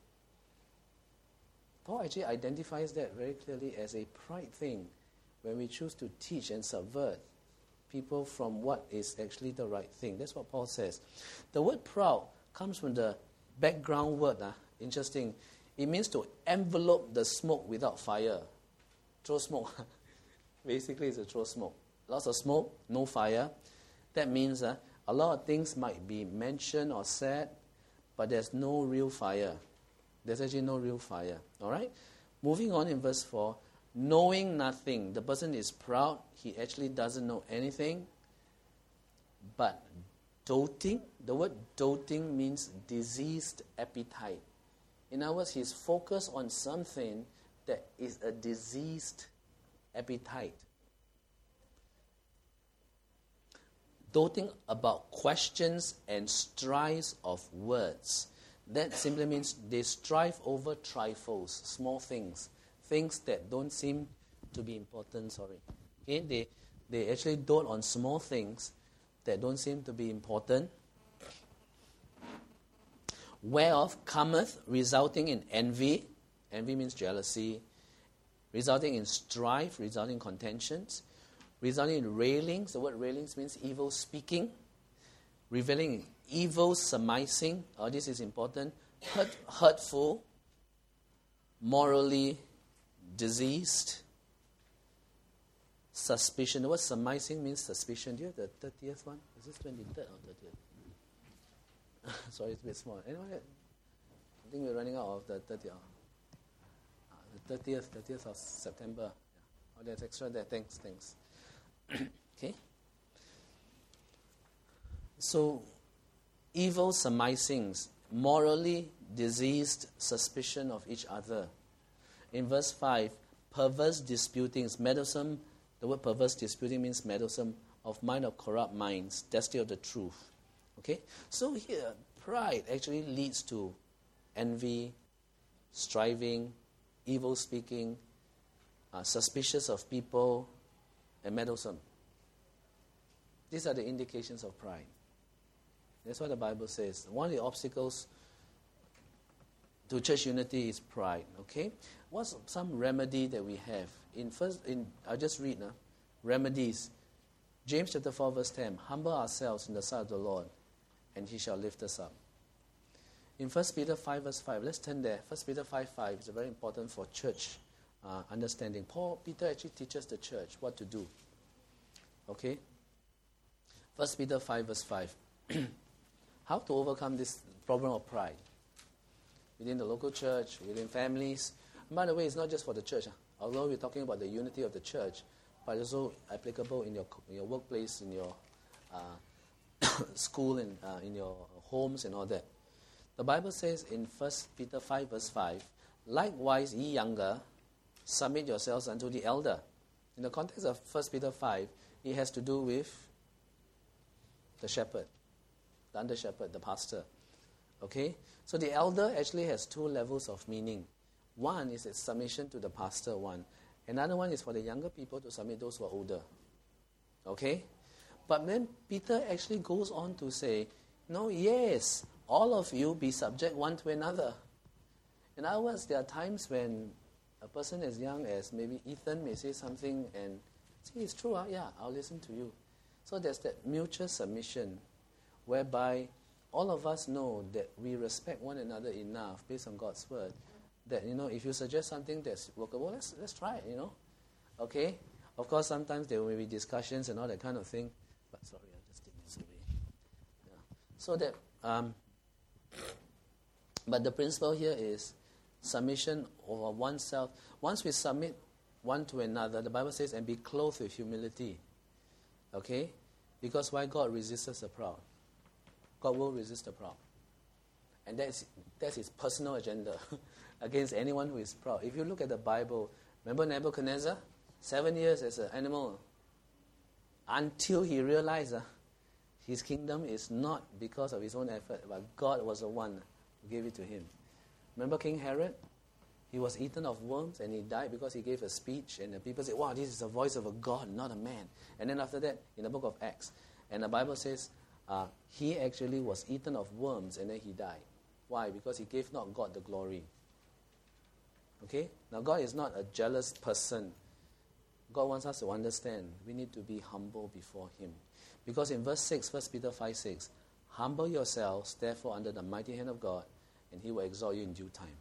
Paul actually identifies that very clearly as a pride thing when we choose to teach and subvert people from what is actually the right thing. That's what Paul says. The word proud comes from the background word. Uh, interesting. It means to envelope the smoke without fire. Throw smoke. Basically, it's a throw smoke. Lots of smoke, no fire. That means uh, a lot of things might be mentioned or said, but there's no real fire. There's actually no real fire. All right? Moving on in verse four, knowing nothing. The person is proud. He actually doesn't know anything. But doting, the word doting means diseased appetite. In other words, he's focused on something that is a diseased appetite. Doting about questions and strives of words. That simply means they strive over trifles, small things, things that don't seem to be important, sorry. Okay, they, they actually dote on small things that don't seem to be important. Whereof cometh, resulting in envy. Envy means jealousy. Resulting in strife, resulting in contentions. Resulting in railings. The word railings means evil speaking. Revealing evil surmising. Oh, this is important. Hurt, hurtful. Morally diseased. Suspicion. The word surmising means suspicion. Do you have the thirtieth one? Is this twenty-third or thirtieth? Sorry, it's a bit small. Anyone? I think we're running out of the thirtieth. Uh, the thirtieth, thirtieth of September. Yeah. Oh, there's extra there. Thanks, thanks. Okay. So, evil surmisings, morally diseased suspicion of each other. In verse five, perverse disputings, meddlesome. The word perverse disputing means meddlesome, of mind of corrupt minds, destiny of the truth. Okay? So here, pride actually leads to envy, striving, evil speaking, uh, suspicious of people, and meddlesome. These are the indications of pride. That's what the Bible says. One of the obstacles to church unity is pride. Okay, what's some remedy that we have? In first, in I'll just read now. Remedies. James chapter four verse ten. Humble ourselves in the sight of the Lord, and He shall lift us up. In First Peter five verse five, let's turn there. First Peter five five is very important for church uh, understanding. Paul Peter actually teaches the church what to do. Okay. First Peter five verse five. How to overcome this problem of pride within the local church, within families. And by the way, it's not just for the church. Huh? Although we're talking about the unity of the church, but it's also applicable in your in your workplace, in your uh, school, and uh, in your homes and all that. The Bible says in First Peter five verse five, likewise ye younger, submit yourselves unto the elder. In the context of First Peter five, it has to do with the shepherd, the under shepherd, the pastor. Okay? So the elder actually has two levels of meaning. One is its submission to the pastor, one. Another one is for the younger people to submit those who are older. Okay? But then Peter actually goes on to say, no, yes, all of you be subject one to another. In other words, there are times when a person as young as maybe Ethan may say something and say, it's true, huh? Yeah, I'll listen to you. So there's that mutual submission whereby all of us know that we respect one another enough based on God's word that, you know, if you suggest something that's workable, let's, let's try it, you know. Okay? Of course, sometimes there will be discussions and all that kind of thing. But sorry, I'll just take this away. Yeah. So that, um, but the principle here is submission over oneself. Once we submit one to another, the Bible says, and be clothed with humility. Okay? Because why God resists the proud? God will resist the proud. And that's, that's his personal agenda against anyone who is proud. If you look at the Bible, remember Nebuchadnezzar? Seven years as an animal. Until he realized uh, his kingdom is not because of his own effort, but God was the one who gave it to him. Remember King Herod? He was eaten of worms and he died because he gave a speech. And the people said, wow, this is the voice of a God, not a man. And then after that, in the book of Acts, and the Bible says, uh, he actually was eaten of worms and then he died. Why? Because he gave not God the glory. Okay? Now God is not a jealous person. God wants us to understand we need to be humble before him. Because in verse six, First Peter five six, humble yourselves, therefore, under the mighty hand of God, and he will exalt you in due time.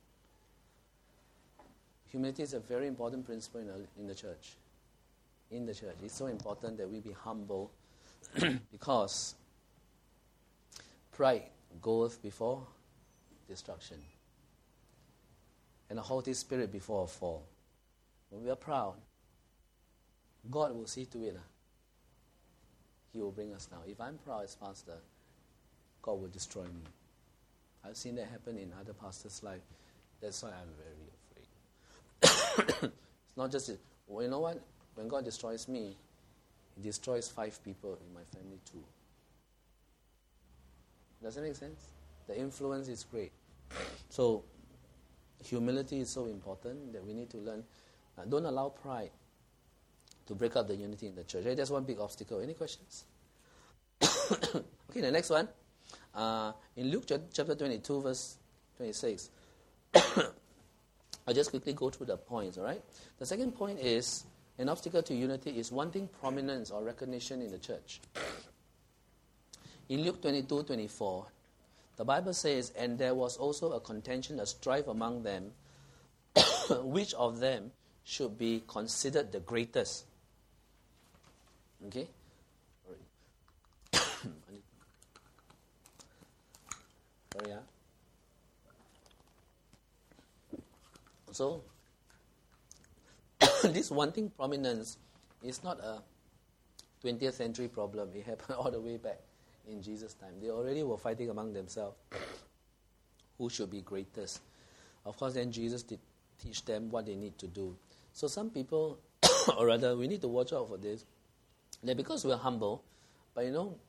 Humility is a very important principle in, a, in the church. In the church. It's so important that we be humble because pride goeth before destruction and a haughty spirit before a fall. When we are proud, God will see to it. Uh, he will bring us down. If I'm proud as pastor, God will destroy me. I've seen that happen in other pastors' life. That's why I'm very afraid. It's not just, well, you know what? When God destroys me, he destroys five people in my family too. Does that make sense? The influence is great. So, humility is so important that we need to learn. Uh, don't allow pride to break up the unity in the church. That's one big obstacle. Any questions? Okay, the next one. Uh, in Luke chapter twenty-two, verse twenty-six. I'll just quickly go through the points, all right? The second point is, an obstacle to unity is wanting prominence or recognition in the church. In Luke twenty-two twenty-four, the Bible says, and there was also a contention, a strife among them, which of them should be considered the greatest. Okay? Sorry, yeah. So, this wanting prominence is not a twentieth century problem. It happened all the way back in Jesus' time. They already were fighting among themselves who should be greatest. Of course, then Jesus did teach them what they need to do. So some people, or rather, we need to watch out for this. That because we're humble, but you know,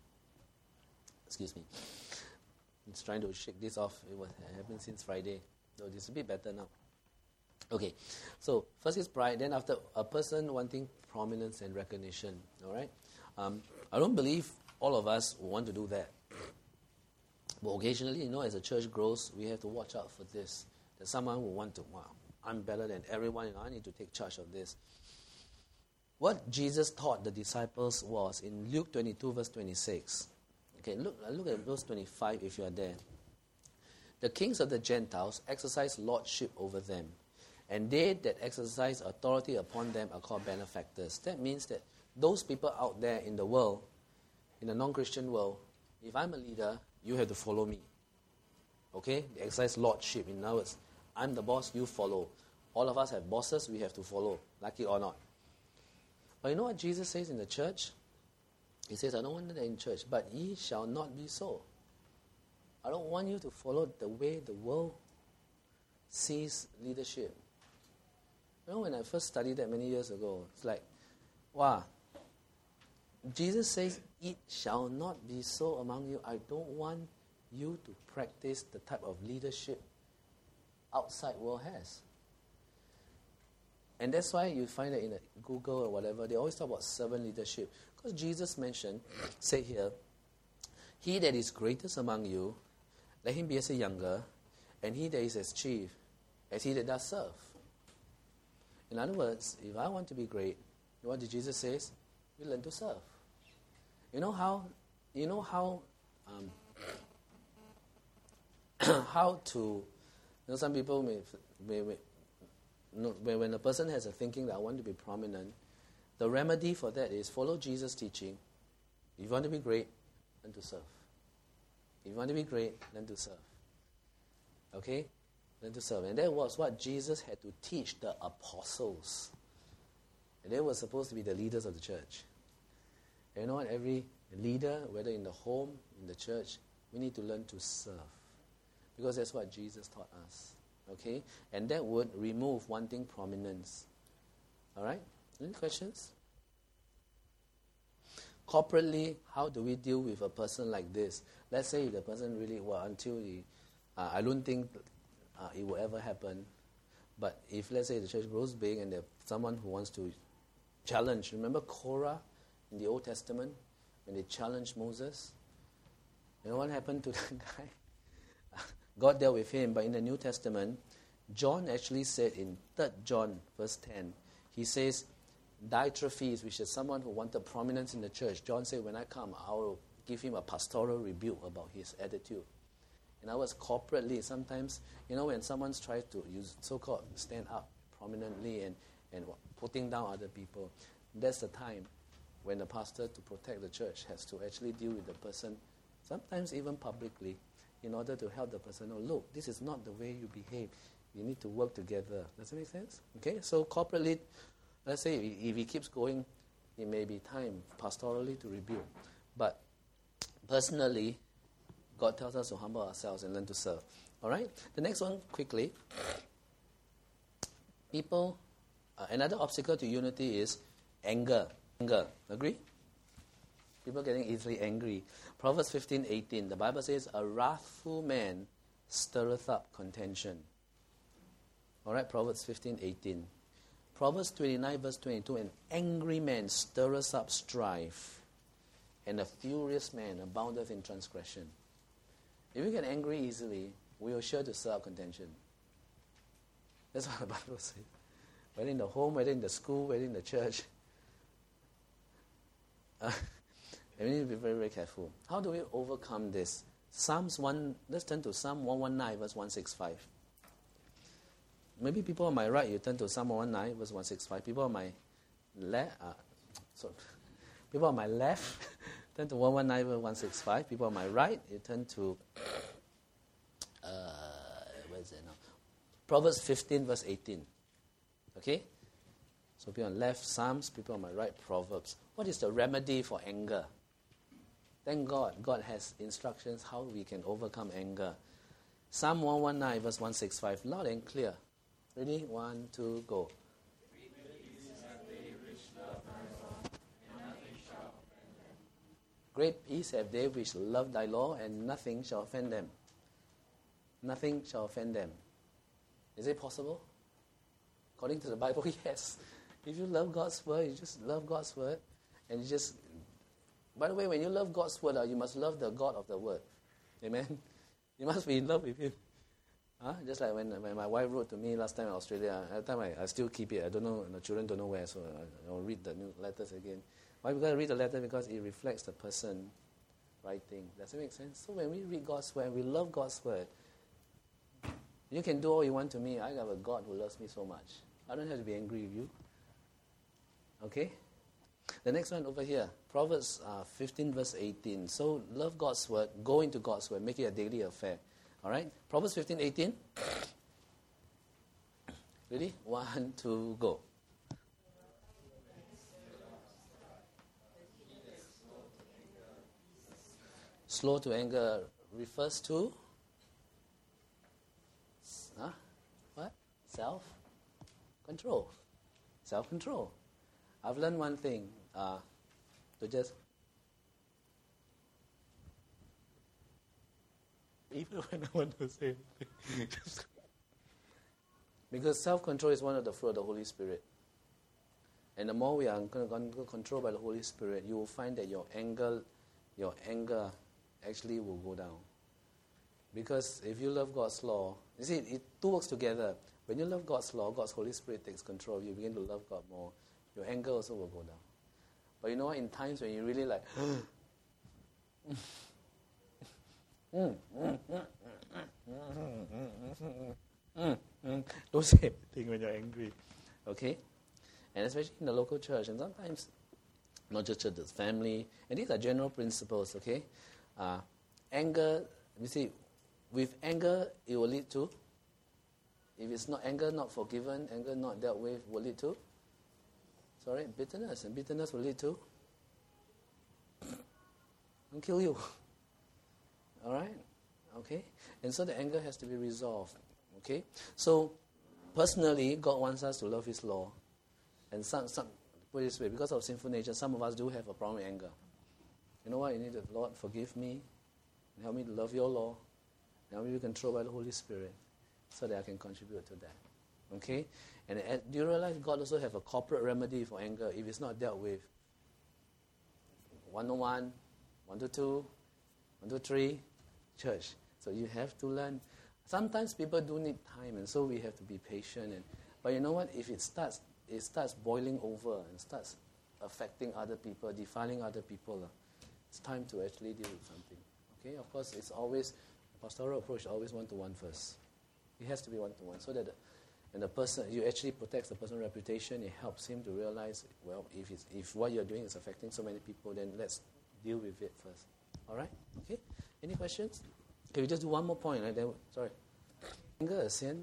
excuse me, I'm just trying to shake this off. It was it happened since Friday. So this is a bit better now. Okay, so first is pride, then after a person wanting prominence and recognition, all right? Um, I don't believe all of us want to do that. But occasionally, you know, as the church grows, we have to watch out for this. That someone will want to, wow, I'm better than everyone, you know, I need to take charge of this. What Jesus taught the disciples was in Luke twenty-two, verse twenty-six. Okay, look, look at verse twenty-five if you are there. The kings of the Gentiles exercise lordship over them, and they that exercise authority upon them are called benefactors. That means that those people out there in the world, in the non-Christian world, if I'm a leader, you have to follow me. Okay? They exercise lordship. In other words, I'm the boss, you follow. All of us have bosses, we have to follow, like it or not. But you know what Jesus says in the church? He says, I don't want that in church, but ye shall not be so. I don't want you to follow the way the world sees leadership. You know, when I first studied that many years ago, it's like, wow, Jesus says, it shall not be so among you. I don't want you to practice the type of leadership outside world has. And that's why you find that in Google or whatever, they always talk about servant leadership. Because Jesus mentioned, say here, he that is greatest among you, let him be as a younger, and he that is as chief, as he that does serve. In other words, if I want to be great, what did Jesus say? You learn to serve. You know how, you know how, um, how to, you know, some people may, may, may no, when a person has a thinking that I want to be prominent, the remedy for that is follow Jesus' teaching. If you want to be great, learn to serve. If you want to be great, learn to serve. Okay? Learn to serve. And that was what Jesus had to teach the apostles. And they were supposed to be the leaders of the church. And you know what? Every leader, whether in the home, in the church, we need to learn to serve. Because that's what Jesus taught us. Okay? And that would remove wanting prominence. All right? Any questions? Corporately, how do we deal with a person like this? Let's say the person really, well, until he, uh, I don't think uh, it will ever happen. But if, let's say, the church grows big and there's someone who wants to challenge. Remember Korah in the Old Testament when they challenged Moses? You know what happened to that guy? God dealt with him, but in the New Testament, John actually said in Third John verse ten, he says, Diotrephes, which is someone who wanted prominence in the church, John said, when I come, I will give him a pastoral rebuke about his attitude. In other words, corporately, sometimes, you know, when someone tries to use so-called stand up prominently and, and putting down other people, that's the time when the pastor, to protect the church, has to actually deal with the person, sometimes even publicly, in order to help the person know, look, this is not the way you behave. You need to work together. Does that make sense? Okay, so corporately, let's say if he keeps going, it may be time pastorally to rebuke. But personally, God tells us to humble ourselves and learn to serve. All right? The next one, quickly. People, uh, another obstacle to unity is anger. Anger. Agree? People getting easily angry. Proverbs fifteen eighteen, the Bible says, a wrathful man stirreth up contention. All right, Proverbs fifteen eighteen. Proverbs twenty-nine, verse twenty-two, an angry man stirreth up strife, and a furious man aboundeth in transgression. If you get angry easily, we are sure to stir up contention. That's what the Bible says. Whether in the home, whether in the school, whether in the church. Uh, we need to be very, very careful. How do we overcome this? Psalms one, let's turn to Psalm one nineteen, verse one sixty-five. Maybe people on my right, you turn to Psalm one nineteen, verse one sixty-five. People on my left, uh, sorry, people on my left, turn to one nineteen, verse one sixty-five. People on my right, you turn to, uh, where is it now? Proverbs fifteen, verse eighteen. Okay? So people on the left, Psalms, people on my right, Proverbs. What is the remedy for anger? Thank God, God has instructions how we can overcome anger. Psalm one nineteen, verse one sixty-five, loud and clear. Ready? One, two, go. Great peace have they which love thy law, and nothing shall offend them. Nothing shall offend them. Is it possible? According to the Bible, yes. If you love God's word, you just love God's word. And you just, by the way, when you love God's word, you must love the God of the word. Amen? You must be in love with him. Huh? Just like when, when my wife wrote to me last time in Australia, at the time I, I still keep it. I don't know, the children don't know where, so I, I'll read the new letters again. Why? Because I read the letter because it reflects the person writing. Does it make sense? So when we read God's word, we love God's word. You can do all you want to me. I have a God who loves me so much. I don't have to be angry with you. Okay? The next one over here, Proverbs uh, fifteen verse eighteen. So love God's word, go into God's word, make it a daily affair. All right? Proverbs fifteen eighteen. Ready? One, two, go. Slow to anger refers to huh? What? Self-control. Self-control. I've learned one thing, uh, to just, even when I want to say anything, just because self-control is one of the fruit of the Holy Spirit. And the more we are controlled by the Holy Spirit, you will find that your anger, your anger actually will go down. Because if you love God's law, you see, it two works together. When you love God's law, God's Holy Spirit takes control. You begin to love God more. Your anger also will go down. But you know what? In times when you really like, mm, mm, mm, mm, mm, mm, don't say anything when you're angry. Okay? And especially in the local church, and sometimes not just church, it's family, and these are general principles, okay? Uh, anger, you see, with anger, it will lead to, if it's not anger not forgiven, anger not dealt with, will lead to, sorry, bitterness, and bitterness will lead to, and kill you. All right? Okay? And so the anger has to be resolved. Okay? So, personally, God wants us to love His law. And some, some, put it this way, because of sinful nature, some of us do have a problem with anger. You know what? You need to, Lord, forgive me, and help me to love your law, and help me to be controlled by the Holy Spirit, so that I can contribute to that. Okay? And uh, do you realize God also have a corporate remedy for anger if it's not dealt with? one oh one, one oh two, one oh three, church. So you have to learn. Sometimes people do need time, and so we have to be patient. And but you know what? If it starts, it starts boiling over and starts affecting other people, defiling other people, uh, it's time to actually deal with something. Okay? Of course, it's always pastoral approach. Always one to one first. It has to be one to one, so that the, and the person, you actually protects the person's reputation. It helps him to realize, well, if it's, if what you're doing is affecting so many people, then let's deal with it first. All right? Okay? Any questions? Can we just do one more point? Right? Then, sorry. Anger is sin.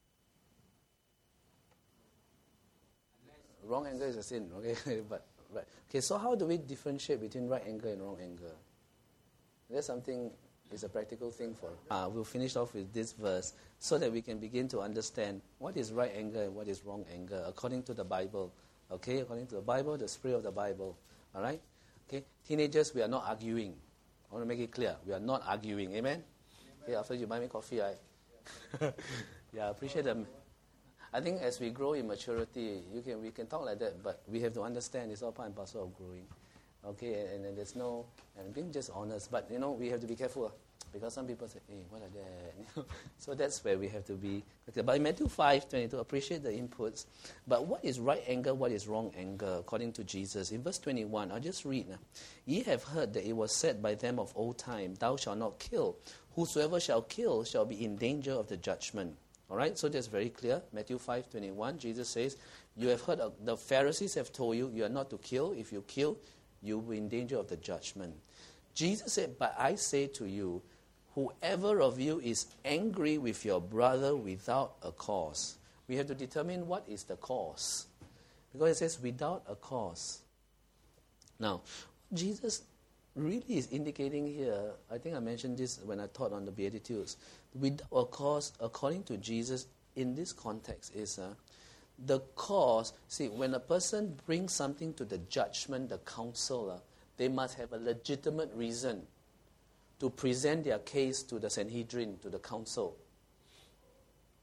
Wrong anger is a sin. Okay, but right. Okay. So how do we differentiate between right anger and wrong anger? That's something. Is a practical thing for. Uh, we'll finish off with this verse so that we can begin to understand what is right anger and what is wrong anger according to the Bible. Okay, according to the Bible, the spirit of the Bible. All right. Okay, teenagers, we are not arguing. I want to make it clear, we are not arguing. Amen. Amen. Okay, after you buy me coffee, I. yeah, I appreciate them. I think as we grow in maturity, you can we can talk like that, but we have to understand it's all part and parcel of growing. Okay, and, and there's no, and being just honest, but you know, we have to be careful because some people say, hey, what are that? So that's where we have to be. Okay, but in Matthew five twenty-two, appreciate the inputs. But what is right anger, what is wrong anger, according to Jesus? In verse twenty-one, I'll just read now. Ye have heard that it was said by them of old time, thou shalt not kill. Whosoever shall kill shall be in danger of the judgment. All right, so that's very clear. Matthew five twenty-one, Jesus says, you have heard, of, the Pharisees have told you, you are not to kill. If you kill, you will be in danger of the judgment. Jesus said, but I say to you, whoever of you is angry with your brother without a cause. We have to determine what is the cause. Because it says without a cause. Now, Jesus really is indicating here, I think I mentioned this when I taught on the Beatitudes. Without a cause, according to Jesus, in this context is uh, the cause. See, when a person brings something to the judgment, the council, uh, they must have a legitimate reason to present their case to the Sanhedrin, to the council.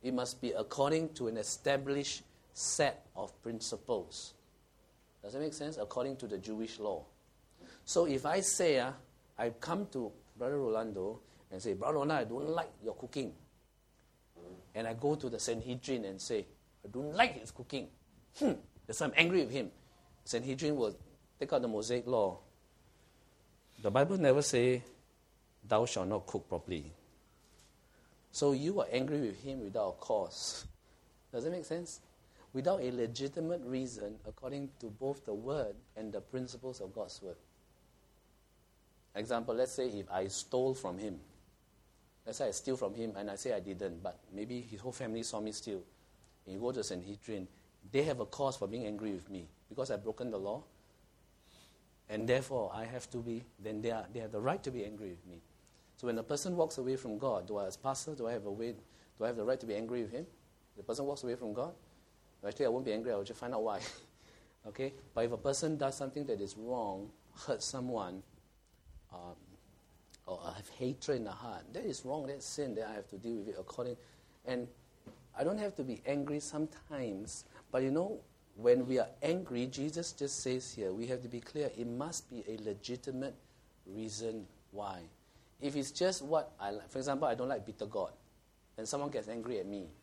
It must be according to an established set of principles. Does that make sense? According to the Jewish law. So if I say, uh, I come to Brother Rolando and say, Brother Rolando, I don't like your cooking. And I go to the Sanhedrin and say, I don't like his cooking. Hmm. So I'm angry with him. Sanhedrin will take out the Mosaic law. The Bible never say, thou shalt not cook properly. So you are angry with him without a cause. Does that make sense? Without a legitimate reason according to both the word and the principles of God's word. Example, let's say if I stole from him. Let's say I steal from him and I say I didn't, but maybe his whole family saw me steal. And you go to the Sanhedrin, they have a cause for being angry with me because I've broken the law. And therefore, I have to be, then they, are, they have the right to be angry with me. So when a person walks away from God, do I, as pastor, do I have a way, do I have the right to be angry with him? The person walks away from God? Actually, I won't be angry, I will just find out why. Okay? But if a person does something that is wrong, hurts someone, um, or have hatred in the heart, that is wrong, that's sin, that I have to deal with it according. And I don't have to be angry sometimes, but you know, when we are angry, Jesus just says here, we have to be clear, it must be a legitimate reason why. If it's just what I like, for example, I don't like bitter gourd, and someone gets angry at me.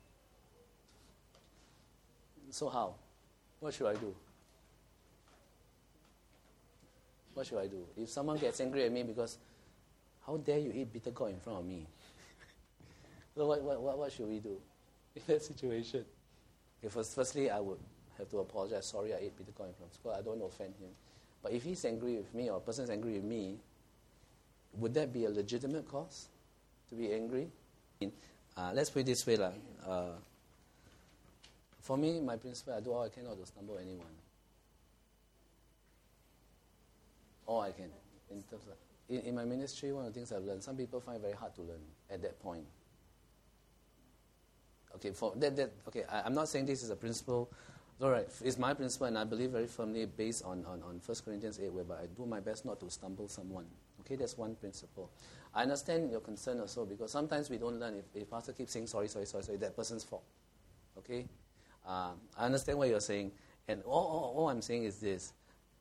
So how? What should I do? What should I do? If someone gets angry at me because, how dare you eat bitter gourd in front of me? So what, what, what, what should we do in that situation? If firstly, I would have to apologize. Sorry, I ate bitter gourd in front of school. I don't want to offend him. But if he's angry with me or a person's angry with me, would that be a legitimate cause to be angry? Uh, let's put it this way. Like, uh, for me, my principle, I do all I can not to stumble anyone. All I can. In terms of, in, in my ministry, one of the things I've learned, some people find it very hard to learn at that point. Okay, for that, that okay, I, I'm not saying this is a principle. All right, it's my principle, and I believe very firmly based on, on, on First Corinthians eight, whereby I do my best not to stumble someone. Okay, that's one principle. I understand your concern also, because sometimes we don't learn. If, if pastor keeps saying sorry, sorry, sorry, sorry, that person's fault. Okay? Uh, I understand what you're saying, and all, all, all I'm saying is this.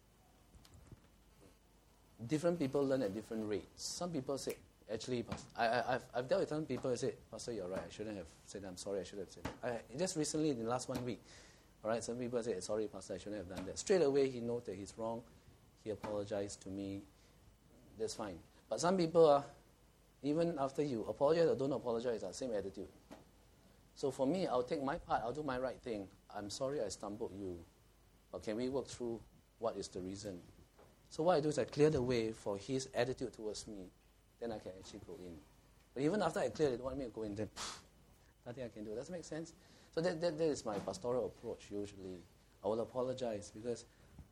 Different people learn at different rates. Some people say, actually, I, I, I've, I've dealt with some people who say, Pastor, you're right, I shouldn't have said that. I'm sorry, I should have said that. I, just recently, in the last one week, all right, some people say, sorry, Pastor, I shouldn't have done that. Straight away, he knows that he's wrong. He apologized to me. That's fine. But some people are, even after you apologize or don't apologize, are same attitude. So for me, I'll take my part, I'll do my right thing. I'm sorry I stumbled you. But can we work through what is the reason? So what I do is I clear the way for his attitude towards me. Then I can actually go in. But even after I clear, they don't want me to go in, then pff, nothing I can do. Does that make sense? So that, that, that is my pastoral approach usually. I will apologize because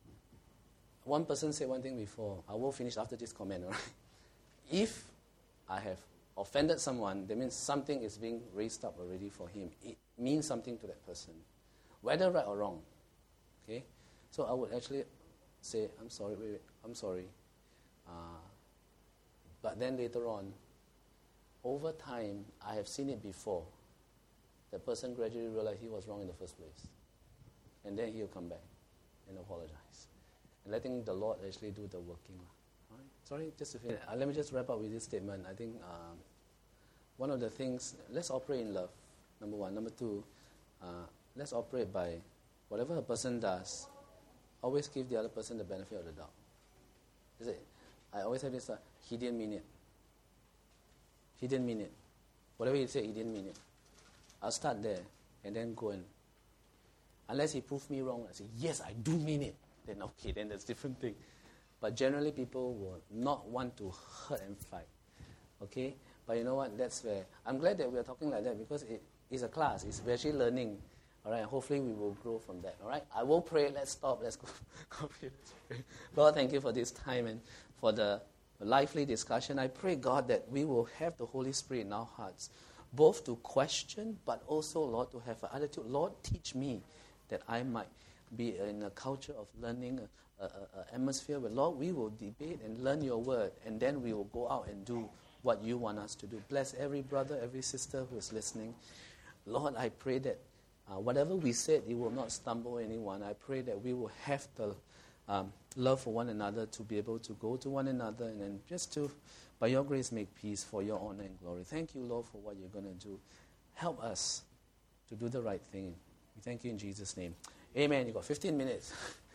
one person said one thing before. I will finish after this comment. Right? If I have offended someone, that means something is being raised up already for him. It means something to that person, whether right or wrong. Okay? So I would actually say, I'm sorry, wait, wait, I'm sorry. Uh, but then later on, over time, I have seen it before. The person gradually realized he was wrong in the first place. And then he'll come back and apologize. And letting the Lord actually do the working. All right? Sorry, just to finish. Uh, let me just wrap up with this statement. I think um, one of the things, let's operate in love, number one. Number two, uh, let's operate by whatever a person does, always give the other person the benefit of the doubt. Is it? I always have this, uh, he didn't mean it. He didn't mean it. Whatever he said, he didn't mean it. I'll start there and then go and, unless he proves me wrong, I say, yes, I do mean it. Then okay, then that's a different thing. But generally people will not want to hurt and fight. Okay? But you know what? That's where, I'm glad that we're talking like that because it is a class. It's, we're actually learning. All right? Hopefully we will grow from that. All right? I will pray. Let's stop. Let's go. Let's pray. Lord, thank you for this time and for the lively discussion. I pray, God, that we will have the Holy Spirit in our hearts, both to question, but also, Lord, to have an attitude. Lord, teach me that I might be in a culture of learning, an atmosphere where, Lord, we will debate and learn your word, and then we will go out and do what you want us to do. Bless every brother, every sister who is listening. Lord, I pray that uh, whatever we said, it will not stumble anyone. I pray that we will have the um, love for one another to be able to go to one another and then just to, by your grace, make peace for your honor and glory. Thank you, Lord, for what you're going to do. Help us to do the right thing. We thank you in Jesus' name. Amen. You got fifteen minutes.